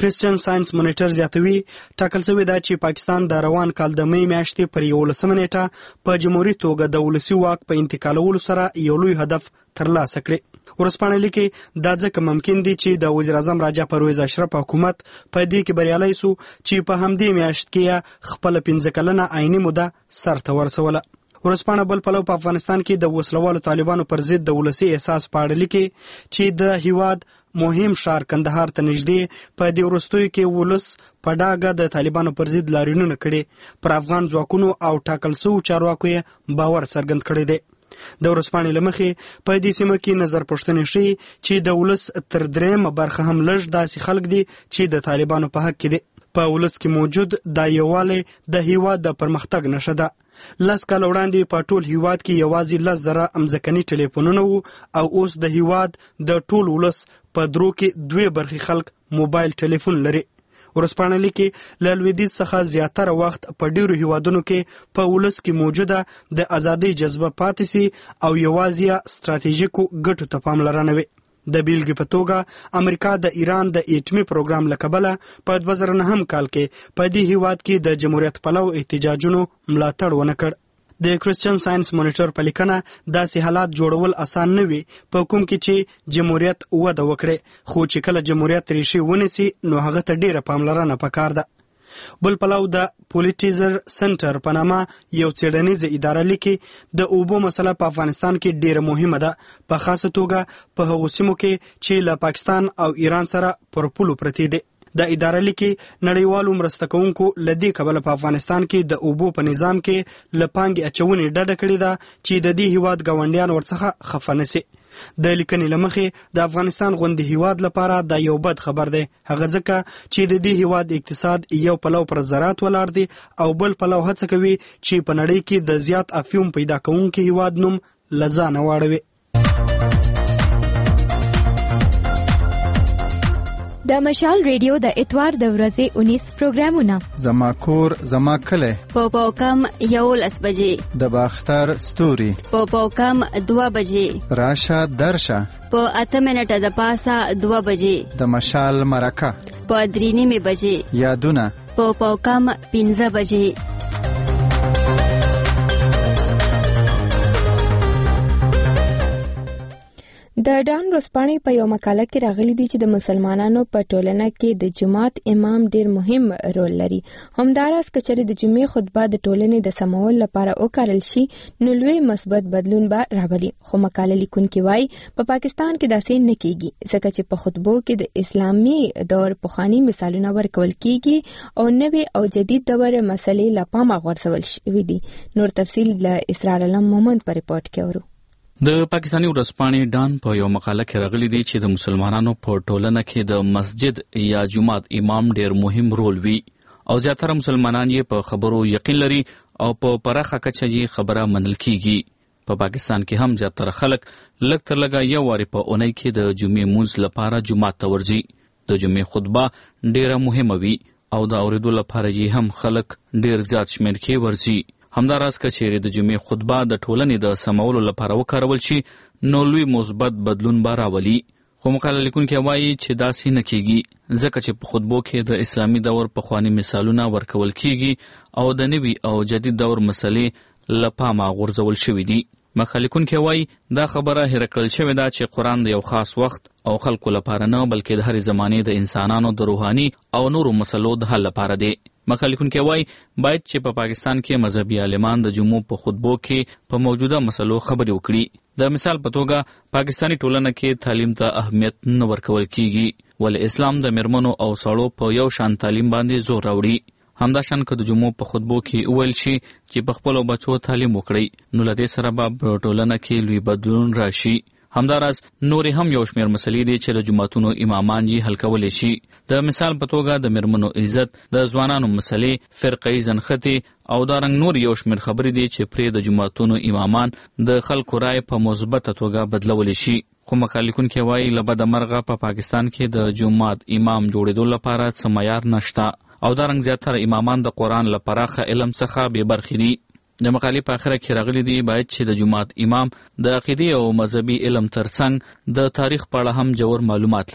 کرسچن ساينس مونیټر زیاتوي ټاکل شوی دا چې پاکستان د روان کال د مې میاشتې پر یولسمه نیټه په جمهوریت توګه د ولسي واک په انتقالولو سره یو لوی هدف ترلاسه کړي. ورسپانه لیکي دا ځکه ممکن دي چې د وزیر اعظم راجا پرویز اشرف حکومت په دې کې بریالي سو چې په همدې میاشت کې خپل پنځه کلنه عیني موده سرته ورسوله. ورسپانه بل پلو په افغانستان کې د وسلوالو طالبانو پر ضد د ولسي احساس په اړه لیکي چې د هیواد مهم شهر کندهار ته نږدې په دې وروستیو کې ولس په ډاګه د طالبانو پر ضد لاریونونه کړي. پر افغان ځواکونو او ټاکل شویو چارواکو یې باور څرګند کړی دی. د ورسپانې لمخې په دې سیمه کې نظر پوښتنې شي چې د ولس تر درېیمه برخه هم لږ داسې خلک دي چې د طالبانو په حق کې دي. په ولس کې موجود دا یووالی د هیواد د پرمختګ نښه ده. لس کاله وړاندې په ټول هیواد کې یوازې لس زره امځکني ټلیفونونه وو او اوس د هیواد د ټول ولس په درو کې دوې برخې خلک موبایل ټلیفون لري. ورسپانه لیکي له لویدیځ څخه زیاتره وخت په ډیرو هیوادونو کې په ولس کې موجوده د ازادۍ جذبه پاتې سي او یوازې ستراتیژیکو ګټو ته پاملرنه وي. د بیلګې په توګه امریکا د ایران د ایټمي پروګرام له کبله په دوه زره نهم کال کې په دې هیواد کې د جمهوریت پلو احتجاجونو ملاتړ ونه کړ. د کرسچن ساينس مونیټر په لیکنه داسې حالات جوړول اسان نه وي په کوم کې چې جمهوریت وده وکړي، خو چې کله جمهوریت ریښې ونیسي نو هغه ته ډیره پاملرنه پکار ده. بل پلو د پولیټیزر سنټر په نامه یو څېړنیزه اداره لیکي د اوبو مسله په افغانستان کې ډیره مهمه ده، په خاصه توګه په هغو سیمو کې چې له پاکستان او ایران سره پر پولو پرتې دي. د اداره لیکي نړیوالو مرسته کوونکو له دې کبله په افغانستان کې د اوبو په نظام کې له پانګې اچونې ډډه کړې ده چې د دې هیواد ګاونډیان ورڅخه خفه نه سي. د لیکنې له مخې د افغانستان غوندې هیواد لپاره دا یو بد خبر دی، هغه ځکه چې د دې هیواد اقتصاد یو پلو پر زراعت ولاړ دی او بل پلو هڅه کوي چې په نړۍ کې د زیات افیوم پیدا کوونکي هیواد نوم له ځانه واړوي.
د مشال ریډیو د اتوار د ورځې اونیس پروګرامونه
زما کور زما کلی
په پاوکم یولس بجې
د باختر ستوري
په پاوکم دوه بجې
راشه درشه
په اته منټه د پاسه دوه بجې
د مشال مرکه
په درې نیمې بجې
یادونه
په پاوکم پنځه بجې.
د ډان ورځپاڼې په یو مقاله کې راغلي دي چې د مسلمانانو په ټولنه کې د جماعت امام ډیر مهم رول لري. همداراز کچره د جمعې خطبه د ټولنې د سمول لپاره وکړل شي نو لوی مثبت بدلون به راولي. خو مقاله لیکونکي وایي په پاکستان کې داسې نه کیږي ځکه چې په خطبو کې د اسلامي دور پخوانی مثالونه ورکول کیږي او نوې او جدید دور مسلې له پامه غورځول شوي دي. نور تفصیل له اسرار علم مومند په ریپورت کې اورو.
د پاکستاني ورځپاڼې ډان په یو مقاله کې راغلي دي چې د مسلمانانو په ټولنه کې د مسجد یا جماعت امام ډیر مهم رول وي او زیاتره مسلمانان یې په خبرو یقین لري او په پراخه کچه یې خبره منل کیږي. په پاکستان کې هم زیاتره خلک لږ تر لږه یو واري په اونۍ کې د جمعې مونځ لپاره جماعت ته ورځي. د جمعې خطبه ډیره مهمه وي او د اورېدو لپاره یې هم خلک ډیر زیات شمېر کې ورځي. همداراز که چیرې د جمعې خطبه د ټولنې د سمولو لپاره وکارول شي نو لوی مثبت بدلون به راولي. خو مقاله لیکونکي وایي چې داسې نه کیږي ځکه چې په خطبو کې د اسلامي دور پخواني مثالونه ورکول کیږي او د نوي او جدید دور مسلې له پامه غورځول شوي دي. مقاله لیکونکي وایي دا خبره هېره کړل شوې ده چې قرآن د یو خاص وخت او خلکو لپاره نه بلکې د هرې زمانې د انسانانو د روحاني او نورو مسلو د حل لپاره دی. مقاله لیکونکي وایي باید چې په پاکستان کې مذهبي عالمان د جمعو په خطبو کې په موجوده مسلو خبرې وکړي. د مثال په توګه پاکستاني ټولنه کې تعلیم ته اهمیت نه ورکول کیږي ولې اسلام د میرمنو او سړو په یو شان تعلیم باندې زور راوړي. همداشان که د جمعو په خطبو کې وویل شي چې په خپلو بچو تعلیم وکړي نو له دې سره به په ټولنه کې لوی بدلون راشي. همداراز نورې هم یو شمېر مسلې دي چې د جماعتونو امامان یې حل کولی شي. د مثال په توګه د میرمنو عزت، د ځوانانو مسلې، فرقه‌یي ځنښتې او دارنګ نور یو شمېر خبرې دي چې پرې د جماعتونو امامان د خلکو رای په مثبته توګه بدلولی شي. خو مقاله لیکونکي وایي له بده مرغه په پاکستان کې د جماعت امام جوړېدو لپاره څه معیار نشته او دارنګ زیاتره امامان د قرآن له پراخه علم څخه بې برخې دي. د مقالې په اخره کې راغلي دي باید چې د جماعت امام د عقیدې او مذهبي علم ترڅنګ د تاریخ په اړه هم جوړ معلومات لري.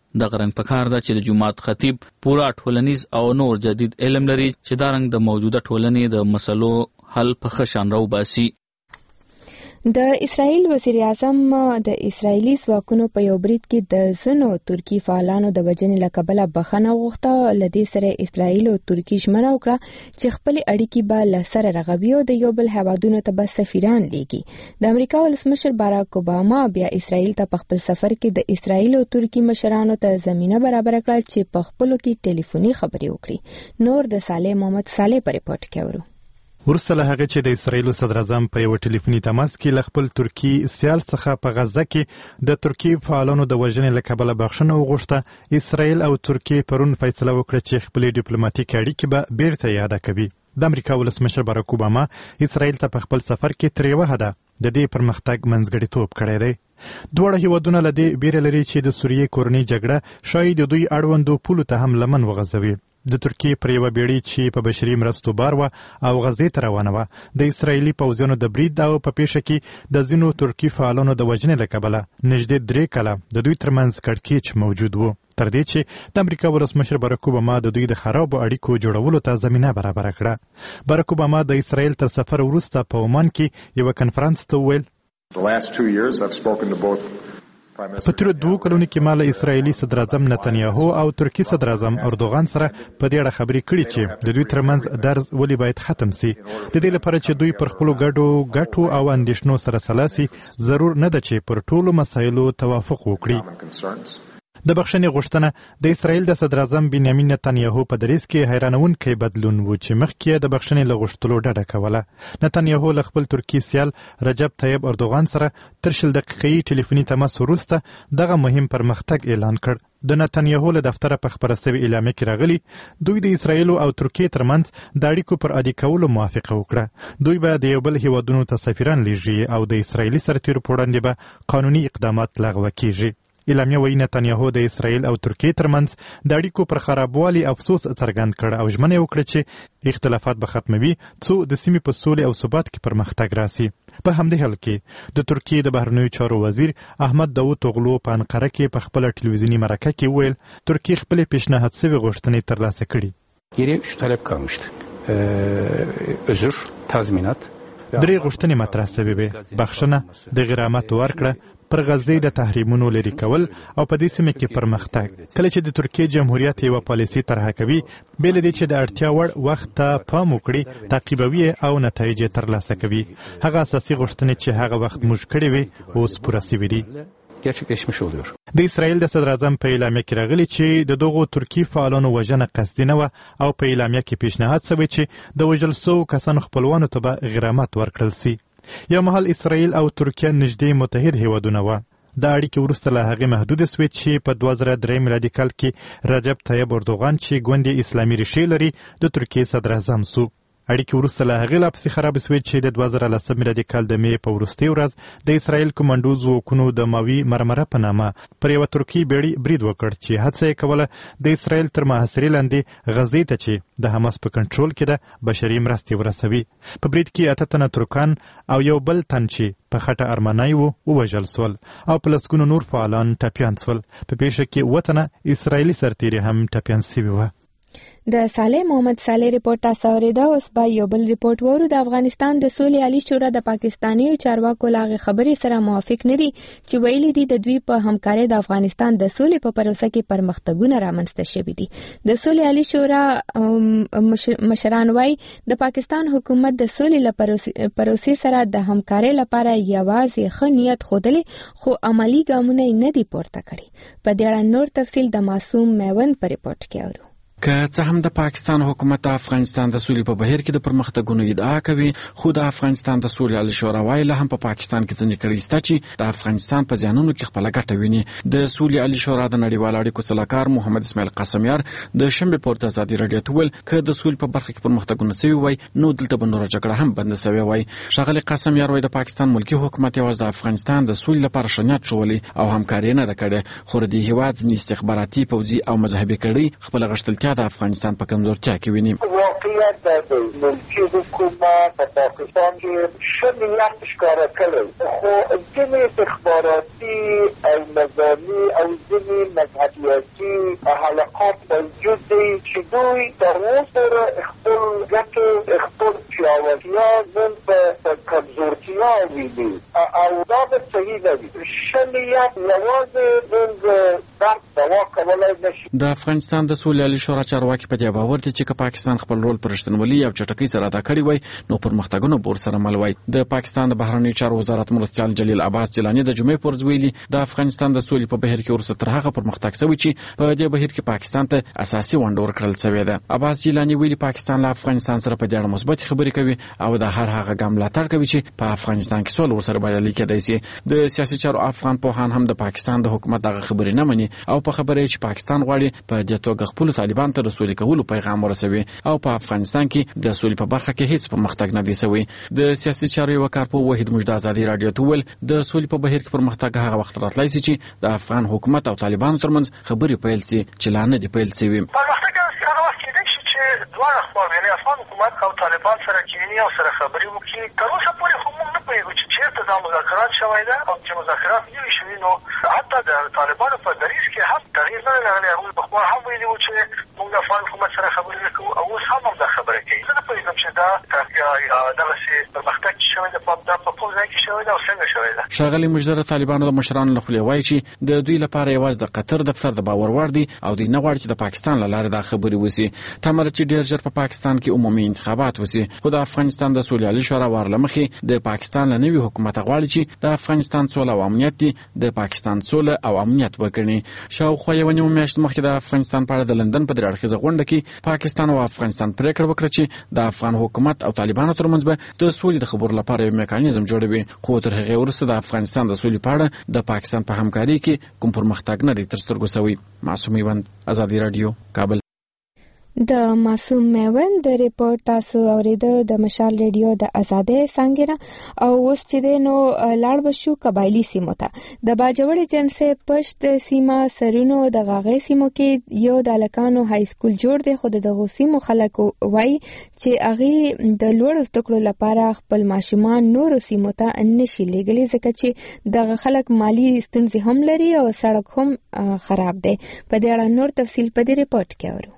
د غرنګ پکار ده چې د جماعت خطیب پورا ټولنیز او نور جدید علم لري چې دا رنګ د موجوده ټولنې د مسلو حل په ښه شان راوباسي.
د اسرایل وزیر اعظم د اسرایلی ځواکونو په یو برید کې د زنو ترکی فعالانو د وژنې له کبله بخښنه وغوښته. له دې سره اسرایل او ترکی ژمنه وکړه چې خپلې اړیکې به له سره رغوي او د یو بل هیوادونو ته به سفیران لیږي. د امریکا ولسمشر باراک اوباما بیا اسرایل ته په خپل سفر کې د اسرایل او ترکی مشرانو ته زمینه برابر کړه چې په خپلو کې ټلیفوني خبرې وکړي. نور د صالح محمد صالح په ریپورت کې ورو.
ورسته له هغه چې د اسرایل صدر اعظم په یو ټلیفوني تماس کې له خپل ترکی سیال څخه په غزه کې د ترکی فعالانو د وژنې له کبله بخښنه وغوښته، اسرایل او ترکی پرون فیصله وکړه چې خپلې ډیپلوماټیک اړیکې به بیرته یاده کوي. د امریکا ولسمشر باراک اوباما اسرایل ته په خپل سفر کې تر یوه حده د دې پرمختګ منځګړیتوب کړی دی. دواړه هیوادونه له دې بیره لري چې د سوریې کورنۍ جګړه شاید د دوی اړوندو پولو ته هم لمن وغځوي. د ترکیې پر یوه بیړۍ چې په بشري مرستو بار وه او غزې ته روانه وه، د اسرایلي پوځیانو د برید او په پیښه کې د ځینو ترکي فعالانو د وژنې له کبله نږدې درې کاله د دوی ترمنځ کړکېچ موجود و، تر دې چې د امریکا ولسمشر باراک اوباما د دوی د خرابو اړیکو جوړولو ته زمینه برابره کړه. باراک اوباما د اسرایل تر سفر وروسته په عمان کې یوه کنفرانس ته وویل په تیرو دوو کلونو کې ما له اسرایلي صدر اعظم نتنیاهو او ترکي صدر اعظم اردوغان سره په دې اړه خبرې کړې چې د دوی ترمنځ درز ولې باید ختم سي. د دې لپاره چې دوی پر خپلو ګډو ګټو او اندېښنو سره سلا سي، ضرور نه ده چې پر ټولو مسایلو توافق وکړي. د بخښنې غوښتنه د اسرایل د صدر اعظم بنیامین نتنیاهو په دریځ کې حیرانونکی بدلون و چې مخکې د بخښنې له غوښتلو ډډه کوله. نتنیاهو له خپل ترکي سیال رجب طیب اردوغان سره تر شل دقیقې ټلیفوني تماس وروسته دغه مهم پرمختګ اعلان کړ. د نتنیاهو له دفتره په خپره سوي اعلامیه کې راغلي دوی د اسرایل او ترکیې ترمنځ د اړیکو پر عادي کولو موافقه وکړه. دوی به د یو بل هیوادونو ته سفیران لیږي او د اسرایلي سرتیرو په وړاندې به قانوني اقدامات لغوه کیږي. اعلامیه وایي نتنیاهو د اسرایل او ترکیې ترمنځ د اړیکو پر خرابوالي افسوس څرګند کړ او ژمنه وکړه چې اختلافات به ختموي څو د سیمې په سولې او ثبات کې پرمختګ راسي. په همدې حال کې د ترکیې د بهرنیو چارو وزیر احمد داوطوغلو په انقره کې په خپله ټلویزیوني مرکه کې وویل ترکیې خپلې پیشنهاد سوي غوښتنې ترلاسه کړي.
geriye üç talep kalmıştı. Ee, özür, tazminat.
درې غوښتنې مطرح سوي وې: بخښنه، د غرامت ورکړه، پر غزې د تحریمونو لرې کول او په دې سیمه کې پرمختګ. کله چې د ترکیې جمهوریت یوه پالیسي طرحه کوي، بې له دې چې د اړتیا وړ وخت ته پام وکړي، تعقیبوي او نتایج یې ترلاسه کوي. هغه اساسي غوښتنې چې هغه وخت موږ کړې وې اوس پوره سوي دي. د اسرایل د صدر اعظم په اعلامیه کې راغلي چې د دغو ترکي فعالانو وژنه قصدي نه وه او په اعلامیه کې پیشنهاد سوی چې د وژل سوو کسانو خپلوانو ته به غرامت ورکړل سي. یو مهال اسرایل او ترکیه نږدې متحد هیوادونه وه. دا اړیکې وروسته له هغې محدودې سوې چې په دوه زره درې میلادي کال کې رجب طیب اردوغان چې ګوند اسلامي ریښې لري د ترکیې صدر اعظم سو. اړیکې وروسته له هغې لا پسې خرابې سوې چې د دوه زره لسم میلادي کال د مې په وروستۍ ورځ د اسرایل کمانډو ځواکونو د ماوي مرمره په نامه پر یوه ترکي بیړۍ برید وکړ چې هڅه یې کوله د اسرایل تر محاصرې لاندې غزې ته چې د حماس په کنټرول کې ده بشري مرستې ورسوي. په برید کې اته تنه ترکان او یو بل تن چې په خټه ارمنی و ووژل سول او په لسګونو نور فعالان ټپیان سول. په پیښه کې اووه تنه اسرایلي سرتیري هم ټپیان سوي وه.
د صالح محمد صالح ریپورت تاسو اوریدا. اوس به یو بل ریپورت وورو. د افغانستان د سولې عالی شورا د پاکستاني چارواکو لاغه خبرې سره موافق نه دي چې ویلي دي د دوی په همکارۍ د افغانستان د سولې په پروسه کې پرمختګونه رامنځته شوي دي. د سولې عالی شورا مشران وايي د پاکستان حکومت د سولې لپاره پروسې سره د همکارۍ لپاره یوازې ښه نیت ښودلی خو عملی ګامونه نه دي پورته کړي. په دې اړه نور تفصیل د معصوم میوند په ریپورت کې اورو.
که څه هم د پاکستان حکومت د افغانستان د سولې په بهیر کې د پرمختګونو ادعا کوي، خو د افغانستان د سولې عالی شورا وايي لا هم په پاکستان کې ځینې کړي شته چې د افغانستان په ځانونو کې خپله ګټه ویني. د سولې عالی شورا د نړیوالو اړیکو سلاکار محمد اسماعیل قاسمیار د شنبې په ورځ ازادي راډیو ته وویل که د سولې په برخه کې پرمختګونه سوي وای نو دلته به نوره جګړه هم بنده سوې وای. ښاغلي قاسمیار وايي د پاکستان ملکي حکومت یوازې د افغانستان د سولې لپاره ښه نیت ښوولی او همکاري نه ده کړې، خو د دې هېواد ځینې استخباراتي، پوځي او مذهبي کړۍ خپله غښتلتیا کمزورتیا د افغانستان په کمزورتیا کې ویني.
واقعیت د ملکی حکومت په پاکستان کې شمولیت ښکاره کړی، خو ځینې استخباراتي او نظامي او ځینې مذهبیاتي حلقات موجود دي چې دوی تر اوسه خپل ګټې خپل پیاوړتیا نن په کمزورتیا ویني او دا به صحیح نه وي. شمولیت یوازې موږ درک دوا کولی نه شي.
د افغانستان د سولې عالي شورا چارواکي په دې باور دي چې که پاکستان خپل رول پر رښتینولي او چټکۍ سره ادا کړی وای نو پرمختګونه به ورسره مل وای. د پاکستان د بهرنیو چارو وزارت مرستیال جلیل عباس جیلاني د جمعې پر ورځ ویلي د افغانستان د سولې په بهیر کې ورسره تر هغه پرمختګ شوی چې په دې بهیر کې پاکستان ته اساسي ونډه ورکړل شوې ده. عباس جیلاني ویلي پاکستان له افغانستان سره په دې اړه مثبت خبرې کوي او د هر هغه ګام ملاتړ کوي چې په افغانستان کې سوله ورسره بریالي کېدای شي. د سیاسي چارو افغان پوهان هم د پاکستان د حکومت دغه خبرې نه مني او په خبره چې پاکستان غواړي په دې توګه خپل طالبان ته د سولې کولو پیغام ورسوي او په افغانستان کې د سولې په برخه کې هیڅ پرمختګ نه دی شوی. د سیاسي چارو یو کارپوه وحید مجد آزادي رادیو ته ویل د سولې په بهیر کې پرمختګ هغه وخت راتلای شي چې د افغان حکومت او طالبانو ترمنځ خبرې پیل شي چې لا نه دی پیل شوی.
دواړه خواوې یعنې افغان حکومت او طالبان سره کینی او سره خبرې وکړي. تر اوسه پورې خو موږ نه پوهېږو چې چېرته دا مذاکرات شوی ده او چې مذاکرات نه وي شوي نو حتی د طالبانو په دریځ کې هم تغییر نه دی راغلی. هغوی پخوا هم ویلي وو چې موږ د افغان حکومت سره خبرې نه کوو او اوس هم همدا خبره کوي. زه نه پوهېږم چې دا دغسې پرمختګ چې شوی ده دا په کوم ځای کې شوی ده او څنګه شوی ده.
ښاغلي مجده د طالبانو د مشرانو له خولې وایي چې د دوی لپاره یوازې د قطر دفتر د باور وړ دی او دوی نه غواړي چې د پاکستان له لارې دا خبرې وشي. تمه ده چې ډېر ژر په پاکستان کې عمومي انتخابات وشي. خو د افغانستان د سولې عالي شورا وار له مخې د پاکستان له نوي حکومت غواړي چې د افغانستان سوله او امنیت دی د پاکستان سوله او امنیت وکړي. شاوخوا یوه نیمه میاشت مخکې د افغانستان په اړه د لندن په درې اړخیزه غونډه کې پاکستان او افغانستان پریکړه وکړه چې د افغان حکومت او طالبانو ترمنځ به د سولې د خبرو لپاره یو میکانیزم جوړوي. خو تر هغې وروسته د افغانستان د سولې په اړه د پاکستان په همکارۍ کې کوم پرمختګ نه دی تر سترګو شوی. معصوم میوند، ازادي راډیو، کابل.
د معصوم میوند د ریپورت تاسو اوریده د مشال ریډیو د ازادۍ څنګه او اوس چې د نو لاړ بشو قبایلی سیمو ته د باجوړ جنسه پښت سیمه سرونو د غاغې سیمو کې یو د الکانو های سکول جوړ دی. خو د غوسیمو خلک وای چې هغه د لوړ زده کړو لپاره خپل ماشومان نور سیمو ته نشي لګلې ځکه چې د خلک مالی ستونزې هم لري او سړک هم خراب دی. په دې اړه نور تفصیل په دې ریپورت کې اورو.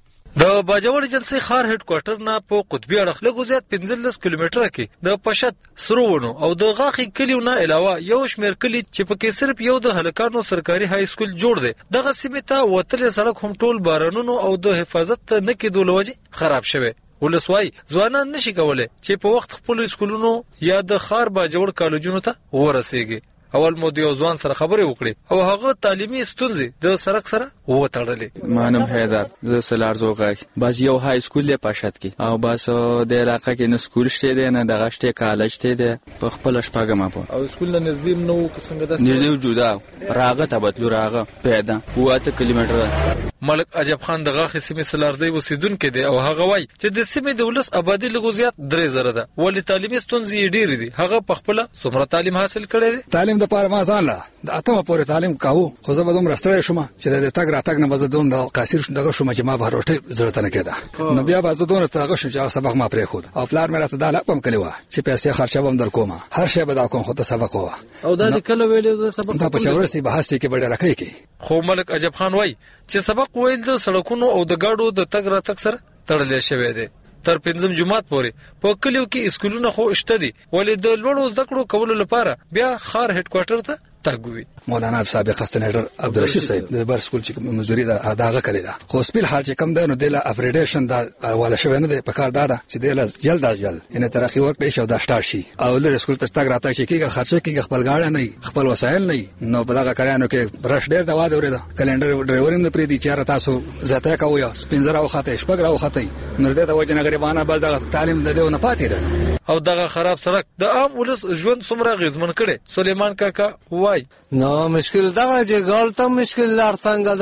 د باجوړ جنسي خار هډ کوارټر نه په قطبي اړخ له زیات پنځلس کیلومتره کې د پشت سرونو او د غاخي کلیو نه علاوه یو شمیر کلی چې پکې صرف یو د هلکانو سرکاري های سکول جوړ دی. دغه سیمه ته وتلې سړک هم ټول بارانونو او د حفاظت نه کېدو لوجه خراب شوه. ولسوای ځوانان نشي کولای چې په وخت خپل سکولونو یا د خار باجوړ کالجونو ته ورسیږي. اول مو د ځوان سره خبرې وکړې او هغه تعلیمي ستونزې د سرک سره وتړلې.
مانم حیدر د سلار زوغاک باز یو های سکول دی پاشت کې او باز د علاقې کې نه سکول شته دی نه دغه شته کالج ته دی په خپل شپږم په
او سکول نه نږدې نو څنګه د
نږدې جوړه راغه تبدل راغه پیدا واته کیلومتر.
ملک عجب خان دغه سیمه سلاردی وسیدونکو دی او هغه وای چې د سیمه د ولس آبادی لګوزیات درې زره ده ولې تعلیمي ستونزې ډېرې دي. هغه په خپل څومره تعلیم حاصل کړی دی.
تعلیم د پاره ما ځان له د اتمه پورې تعلیم کاوه خو زه به دومره ستړی شوم چې د تګ راتګ نه به زه دومره قاصر دغه شوم چې ما به روټۍ ضرورت نه کېده. نو بیا به زه دومره تغه شوم چې هغه سبق ما پرې خود او پلار مې راته دا لپم کړی و چې پیسې خرچوم در کومه هر شی به دا کوم خو ته سبق و
او دا کله ویلې د سبق
دا په چورسي بحث کې بډه راکې کې.
خو ملک عجب خان وای چې سبق ویل د سړکونو او د گاډو د تګ راتګ سره تړلې شوی دی. تر پنځم جمعات پورې په کلیو کې اسکولونه خو شته دي ولې د لوړو زده کړو کولو لپاره بیا خار هډ کوارټر ته تاګوي.
مولانا سابق سېنیټر عبدالرشید صاحب د بر سکول چې مزوري دا اداغه کړی دا خو سپیل حال چې کم ده نو د افریډیشن دا والا شوی نه دی په کار دا چې د جلد از جلد ان ترقی ورکړي شو دا سٹارټ شي او د سکول ته تاګ راته شي کېږي خرچه کېږي خپل گاډه نه خپل وسایل نه نو په دا کارانو کې برش ډیر دا واده ورده کلندر ډرایورینګ پرې دي چې تاسو زته کوی سپینځر او خاطه شپږ راو خاطه نو د وجه نه غریبانه بل دا تعلیم د دیو نه پاتې ده
او دغه خراب سړک د عام ولس ژوند څومره غیزمن کړي. سلیمان کاکا وای
نو مشکل دا چې ګالته مشکل لار څنګه دا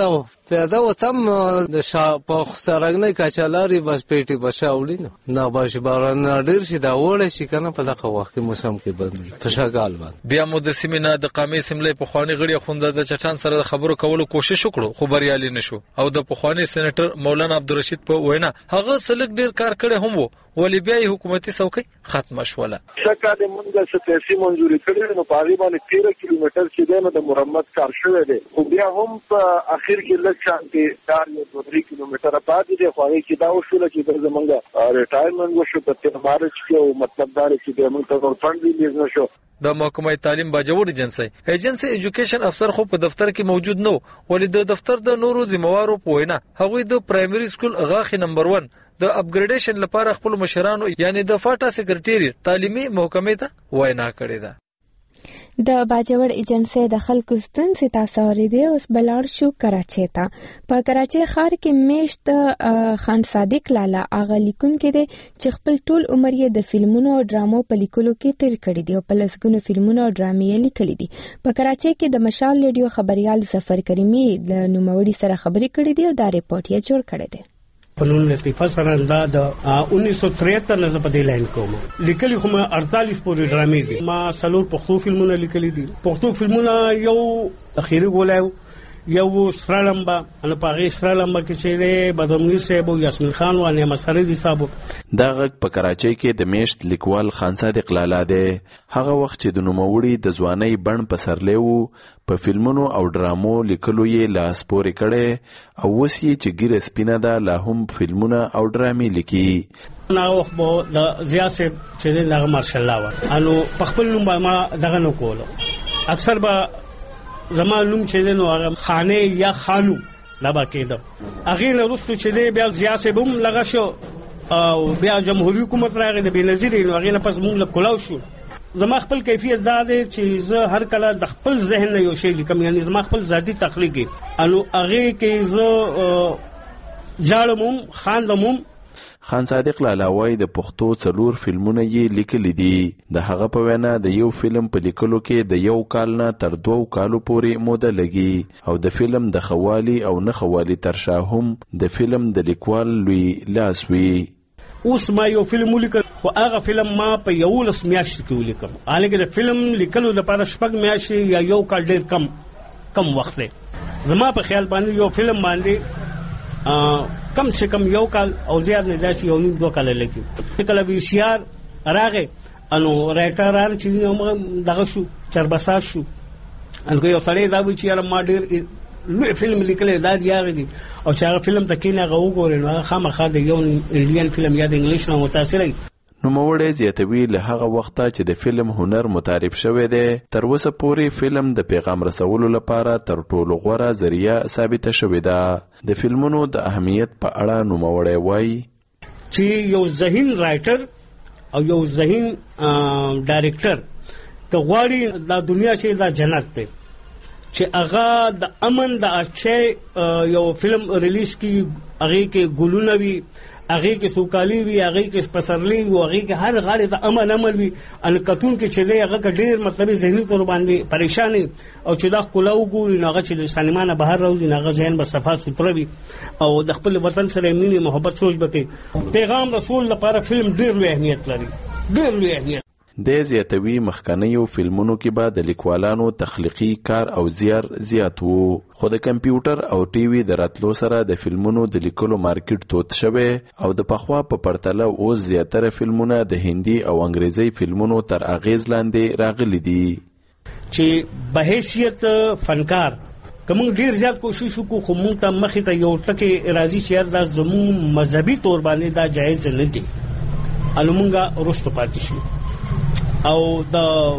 پیاده وتم د شا په سرنګ کچالاري بس پیټي بشاولین دا باش باران ډیر شي دا وړه شي کنه په دغه وخت کې موسم کې بند په شګال باندې
بیا مو د سیمینه د قامي سیملې په خواني غړي خوند د چټان سره د خبرو کولو کوشش وکړو خو بریالي نشو او د پخوانی سېنیټر مولانا عبدالرشید په وینا هغه سلک ډیر کار کړي هم وو ولی بیا حکومتي څوکۍ ختم شوله
شکه د مونږه ستاسي منځوري کړي نو پاري باندې تیرہ کیلومتر چې دی نو د مرمت کار شوی دی خو بیا هم په اخر کې لږ شانتي کار یو دوه درې کیلومتره پاتې دی خو هغه کې دا وشول چې د زمونږه ریټایرمنټ وشو په تیر مارچ کې او مطلب دا چې د موږ ته فند ریلیز نشو
د محکمه تعلیم باجوړ ایجنسی ایجنسی ایجوکیشن افسر خو په دفتر کې موجود نو ولې د دفتر د نورو ذمہوارو په وینا هغوی د پرایمري سکول غاخي نمبر ون د اپګریډیشن لپاره خپل مشرانو یعنی د فاټا سیکریټری تعلیمي محکمې ته وینا کړې ده.
د باجوړ ایجنسی د خلکو ستونزې تاسو اوریدي اوس بلار شو کراچۍ ته. په کراچۍ ښار کې میشت خان صادق لالا اغه لیکون کې دي چې خپل ټول عمر یې د فلمونو او ډرامو په لیکلو کې تیر کړی دی او په لسګونو فلمونو او ډرامې لیکلي دي. په کراچۍ کې د مشال ریډیو خبريال ظفر کریمي د نوموړي سره خبرې کړې دي او دا ریپورت یې جوړ کړی دی.
فنون لطیفه سره دا د انیس سو تریہتر نه په دې لاین کوم لیکلي خو ما اړتالیس پورې ډرامې دي ما سلور پښتو فلمونه لیکلي دي. پښتو فلمونه یو اخیری ګولایو یو سره لمبا ان پاغي سره لمبا کې چې بدرمنیر صاحب او یاسمین خان او نعمت سردي صاحب
دا غږ په کراچۍ کې د میشت لیکوال خان صادق لالا دی. هغه وخت چې د نوموړي د ځوانۍ بڼ په سرلې وو په فلمونو او ډرامو لیکلو یې لاس پورې کړي او اوس یې چې ګیره سپینه ده لا هم فلمونه او ډرامې لیکي.
نو خو د زیات چې دغه ماشاء الله و انو په خپل نوم ما دغه نو کولو اکثر به زمان نوم چې نو هغه خانه یا خانو لا باکېده هغه له رسو چې بیا زیاسه بم لگا شو او بیا جمهوریت حکومت راغی د بنظیر نو هغه نه پس مونږ له کلاو شو. زما خپل کیفیت دا دی چې زه هر کله د خپل ذهن نه یو شی لیکم یعنی زما خپل ذاتی تخلیق انو هغه کې زه جاړم خاندم.
خان صادق لالا وای د پښتو څلور فلمونه یې لیکلي دي. د هغه په وینا د یو فلم په لیکلو کې د یو کال نه تر دوه کالو پورې موده لګي او د فلم د خوالي او نه خوالي تر شا هم د فلم د لیکوال لوی لاس وی.
اوس ما یو فلم ولیکل خو هغه فلم ما په یو لس میاشت کې ولیکم حالکه د فلم لیکلو لپاره شپږ میاشتې یا یو کال ډیر کم کم وخت دی. زما په خیال باندې یو فلم باندې کم سے کم یو کال او زیات نه داسي یو نیم دوه کال لګي. کله وی شیار راغه انو رائټران چې دغه شو چربسا شو ان کو یو سړی دا وی چې ما ډیر لوی فلم لیکل دا دی هغه دي او چې هغه فلم ته کینه غو ګورې نو خامخا د یو انډین فلم یا د انګلیش نه متاثر
نو موړې زیاتوي له هغه وخته چې د فلم هنر متعارف شوی دی تر اوسه پورې فلم د پیغام رسولو لپاره تر ټولو غوره ذریعہ ثابته شوې ده. د فلمونو د اهمیت په اړه نو موړې وایي
چې یو ذهین رائټر او یو ذهین ډایرکټر ته غواړي د دنیا چې دا جنت دی چې هغه د امن د اچھے یو فلم ریلیز کی هغه کې ګلونه وي هغه کې سوکالي وي هغه کې پسرلی وي هغه کې هر غاړه د امن امن وي ان کتون کې چې دی هغه ډیر مطلب ذهني تور باندې پریشان او چې دا کلاو ګوري هغه چې د سینمانه بهر راوځي هغه ذهن به صفا سوتره وي او د خپل وطن سره مینه محبت سوچ وکړي. پیغام رسول لپاره فلم ډیر لوی اهمیت لري ډیر لوی اهمیت.
د زیاتوي مخکنیو فلمونو کې به د لیکوالانو تخلیقي کار او زیار زیات وو خو د کمپیوټر او ټي وي د راتلو سره د فلمونو د لیکلو مارکیټ توت شوه او د پخوا په پرتله اوس زیاتره فلمونه د هندي او انګریزي فلمونو تر اغیز لاندې راغلي دي.
چې په حیثیت فنکار کوم ډیر زیات کوشش وکړو خو موږ ته مخې ته یو ټکی راځي چې دا زموږ مذهبي تور باندې دا جایز نه دي الومنګا رستو پاتې شو او د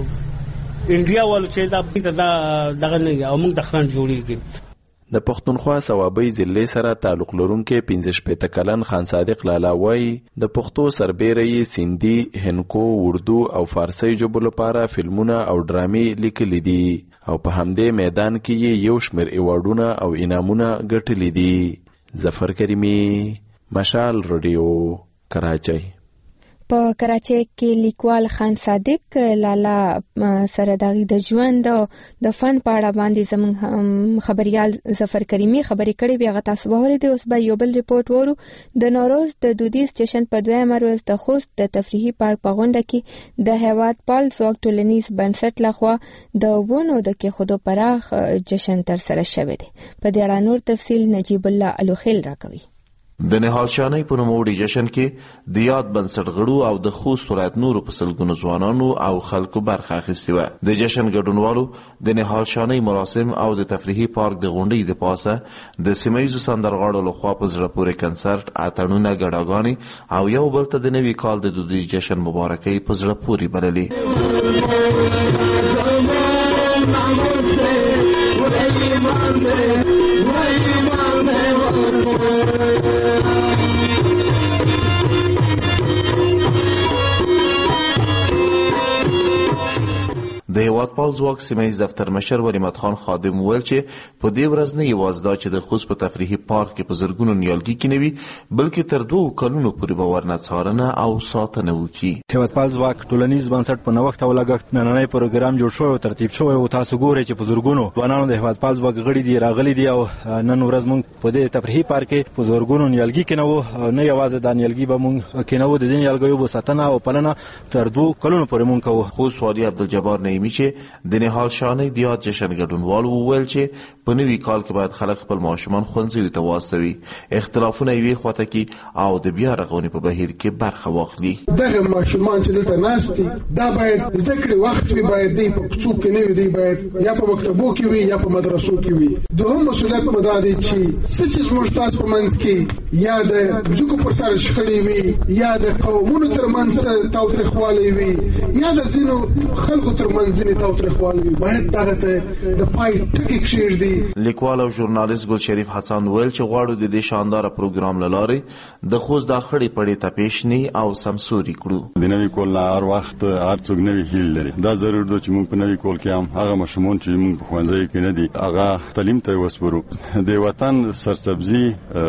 انډیا ول چې دا دغه نه او موږ د خران جوړیږي.
د پښتونخوا صوابۍ ضلع سره تعلق لرونکي پنځه شپېته کلن خان صادق لالا وایي د پښتو سربېره سیندي هندکو اردو او فارسی ژبو لپاره فلمونه او ډرامې لیکلي دي او په همدې میدان کې یو شمېر ایوارډونه او انعامونه ګټلي دي. ظفر کریمي مشال رادیو کراچۍ.
په کراچۍ کې لیکوال خان صادق لالا سره دغه د ژوند او د فن په اړه باندې زموږ خبريال ظفر کریمی خبرې کړې بیا غتا صبح د اوس به یو بل ریپورت ورو د نوروز د دودیز جشن په دویمه ورځ د خوست د تفریحي پارک په غونډه کې د هیواد پال ځواک ټولنیز بنسټ لخوا د ونو د کېښودو پراخ جشن تر سره شوی دی. په دې اړه نور تفصیل نجیب الله الوخیل راکوي.
د نهال شانۍ په نوموړي جشن کې د یاد بنسټ غړو او د خوست ولایت نورو په سلګونو ځوانانو او خلکو برخه اخیستې وه. د جشن ګډونوالو د نهال شانۍ مراسم او د تفریحي پارک د غونډۍ د پاسه د سیمه ییزو سندرغاړو لخوا په زړه پورې کنسرت، اتڼونه، ګډاګانې او یو بل ته د نوي کال د دودیز جشن مبارکۍ په زړه پورې بللې. د هیواد پال ځواک سیمه ییز دفتر مشر ولیمت خان خادم وویل چې په دې ورځ نه یوازې دا چې د خوست په تفریحي پارک کې په زرګونو نیالګي کینوي بلکې تر دوه کلونو پورې به ورنه څارنه او ساتنه وکړي.
هیواد پال ځواک ټولنیز بنسټ په نوښت او لګښت نننی پروګرام جوړ شوی او ترتیب شوی او تاسو ګورئ چې په زرګونو ځوانانو د هیواد پال ځواک غړي دي راغلي دي او نن ورځ موږ په دې تفریحي پارک کې په زرګونو نیالګي کینوو. نه یوازې د نیالګي به موږ کینوو، د دې نیالګیو به ساتنه او پالنه تر دوه کلونو پورې موږ کوو.
خوست والي عبدالجبار نعیمي چې د نهال شانۍ د یاد جشن ګډونوالو وویل چې په نوي کال کې باید خلک خپل ماشومان ښوونځیو ته واستوي، اختلافونه یې خواته کړي او د بیا رغونې په بهیر کې برخه واخلي.
دغه ماشومان چې دلته ناست دي دا باید زده کړې وخت وي، باید دی په کوڅو کې نه وي، دی باید یا په مکتبو کې وي یا په مدرسو کې وي. دوهم مسؤلیت مو دا دی چې څه چې زموږ تاسو په منځ کې یا د ځمکو پر سر شخړې وي یا د قومونو ترمنځ تاوتریخوالی وي یا د ځینو خلکو ترمنځ ځینې تاوتریخوالی باید دغه ته د پای ټکی کښېږدي.
لیکوال او ژورنالیست ګل شریف حسن ویل چې غواړو د دې شانداره پروګرام له لارې د خوست د خړې پړې ته پیشني او سمسوري کړو.
د نوي کال نه هر وخت هر څوک نوي هیل لري. دا ضرور ده چې موږ په نوي کال کې هم هغه ماشومان چې موږ په ښوونځیو کې نه دي هغه تعلیم ته وسپارو. د وطن سرسبزي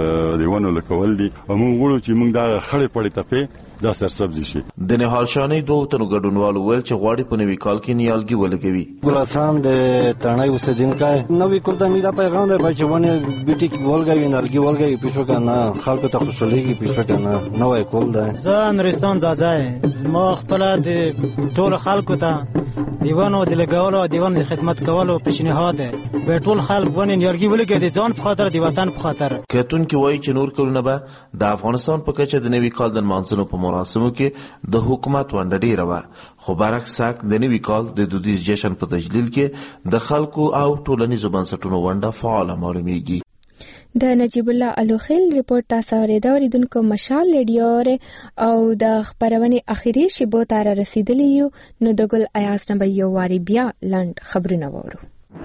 د ونو لکول دي او موږ غواړو چې موږ د خړې پړې ته دا سرسبزي شي.
د نهال شانۍ دوه تنو ګډونوالو ویل چې غواړي په نوي کال کې نیالګي ولګوي.
ګلاسان د تڼۍ اوسېدونکی نوي کال ته مې دا پیغام دی چې ونې بیټي ولګوي، نیالګي ولګوي، پیښو کنه خلکو ته خوشحالېږي، پیښو کنه نوی کال دی.
زه نورستان ځاځی ما خپله د ټولو خلکو ته د ونو د لګولو او د ونو د خدمت کولو پیشنهاد دی. باید ټول خلک ونې نیالګي ولګوي د ځان په خاطر، د وطن په خاطر.
کتونکي وایي چې نور کلونه به د افغانستان په کچه د نوي کال د نمانځلو په مراسمو کې د حکومت ونډه ډیره وه، خو برعکس د نوي کال د دودیز جشن په تجلیل کې د خلکو او ټولنیزو بنسټونو ونډه فعاله معلومیږي.
د نجیب الله الوخیل ریپورت تاسو اوریدو اوریدونکو مشال لیډیو او د خبرونې اخیری شیبو ته رسیدلی یو نو د ګل ایاز نه به یو واری بیا لند خبرونه وورو.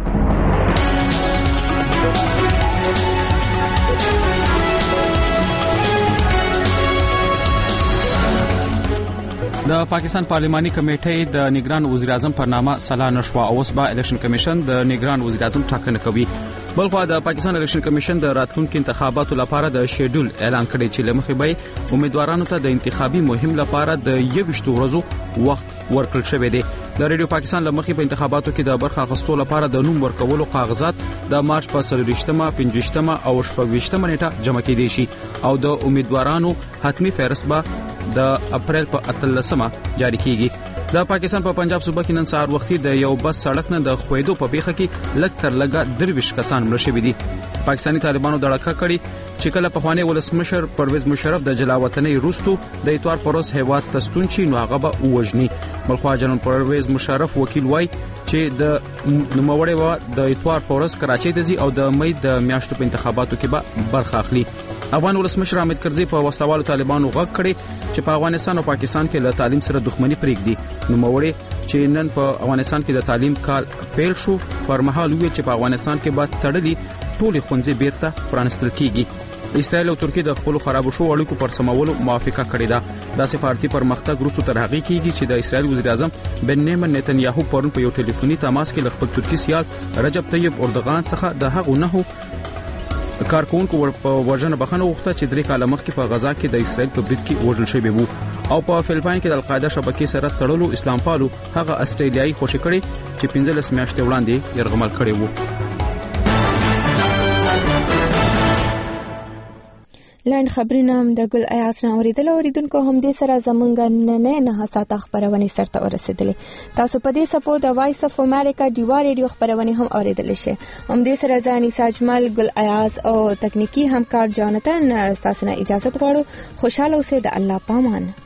د پاکستان پارلماني کمیټې د نگران وزیر اعظم پر نامه سلا نشوا او اوس به الیکشن کمیشن د نگران وزیر اعظم ټاکنه کوي. بلخو د پاکستان الیکشن کمیشن د راتلونکو انتخاباتو لپاره د شیډول اعلان کړی چې لمخې به امیدوارانو ته د انتخابي مهم لپاره د یوشتو ورځو وخت ورکړل شوی دی. د ریډیو پاکستان لمخې په انتخاباتو کې د برخه اخیستلو لپاره د نوم ورکولو کاغذات د مارچ په څلورویشتمه، پنځویشتمه او شپږویشتمه نیټه جمع کېدي شي او د امیدوارانو حتمی فهرست به د اپریل په اتلسمه جاری کیږي. د پاکستان په پنجاب صوبه کې نن سهار وختي د یو بس سړک نه د خویدو په پیښه کې لږ تر لږه درویش کسان مړه شوي دي. پاکستاني طالبانو دړکه کړي چې کله پخوانی ولسمشر پرویز مشرف د جلاوطنۍ روستو د اتوار پروس هیواد تستون شي نو هغه به ووجني. بلخو جنرال پرویز مشرف وکیل وای چې د نوموړی و د اتوار پروس کراچۍ ته ځي او د مې د میاشتو په انتخاباتو کې به برخه اخلي. افغان ولسمشر حامد کرزي په وسلوالو طالبانو غږ کړي چې په افغانستان او پاکستان کې له تعلیم سره دښمنی پرېږدي. نوموړی چې نن په افغانستان کې د تعلیم کال پیل شو پر مهال ویل چې په افغانستان کې به تړلي ټول ښوونځي بیرته پرانستل کیږي. اسرائیل او ترکیه د خپل خراب شو اړیکو پر سمولو موافقه کړې ده. د سفارتي پرمختګ وروسته تر هغه کېږي چې د اسرائیل وزیر اعظم بنیامین نتنیاهو پرون په یو ټلیفوني تماس کې خپل ترکی سیال رجب طیب اردوغان څخه د هغو نه کارکونکو په ورجنه بخنه وخته چې درې کاله مخکې په غزا کې د اسرائیل په برید کې وژل شوی وو او په فلپاین کې د القاعده شبکې سره تړلو اسلام پالو هغه استرالیایي خوشی کړي چې پنځلس میاشتې وړاندې يرغمل کړي وو.
لاند خبرونه د ګل ایاس نه اوریدل اوریدونکو هم دې سره زمونږ نه نه ساته خبرونه سرته ورسېدلې. تاسو په دې سپو د وایس اف امریکا دیوا ریډیو خبرونه هم اوریدل شي. هم دې سره ځاني ساجمل ګل ایاس او تکنیکی همکار جانتن تاسو نه اجازه غواړو. خوشاله اوسئ. د الله پامان.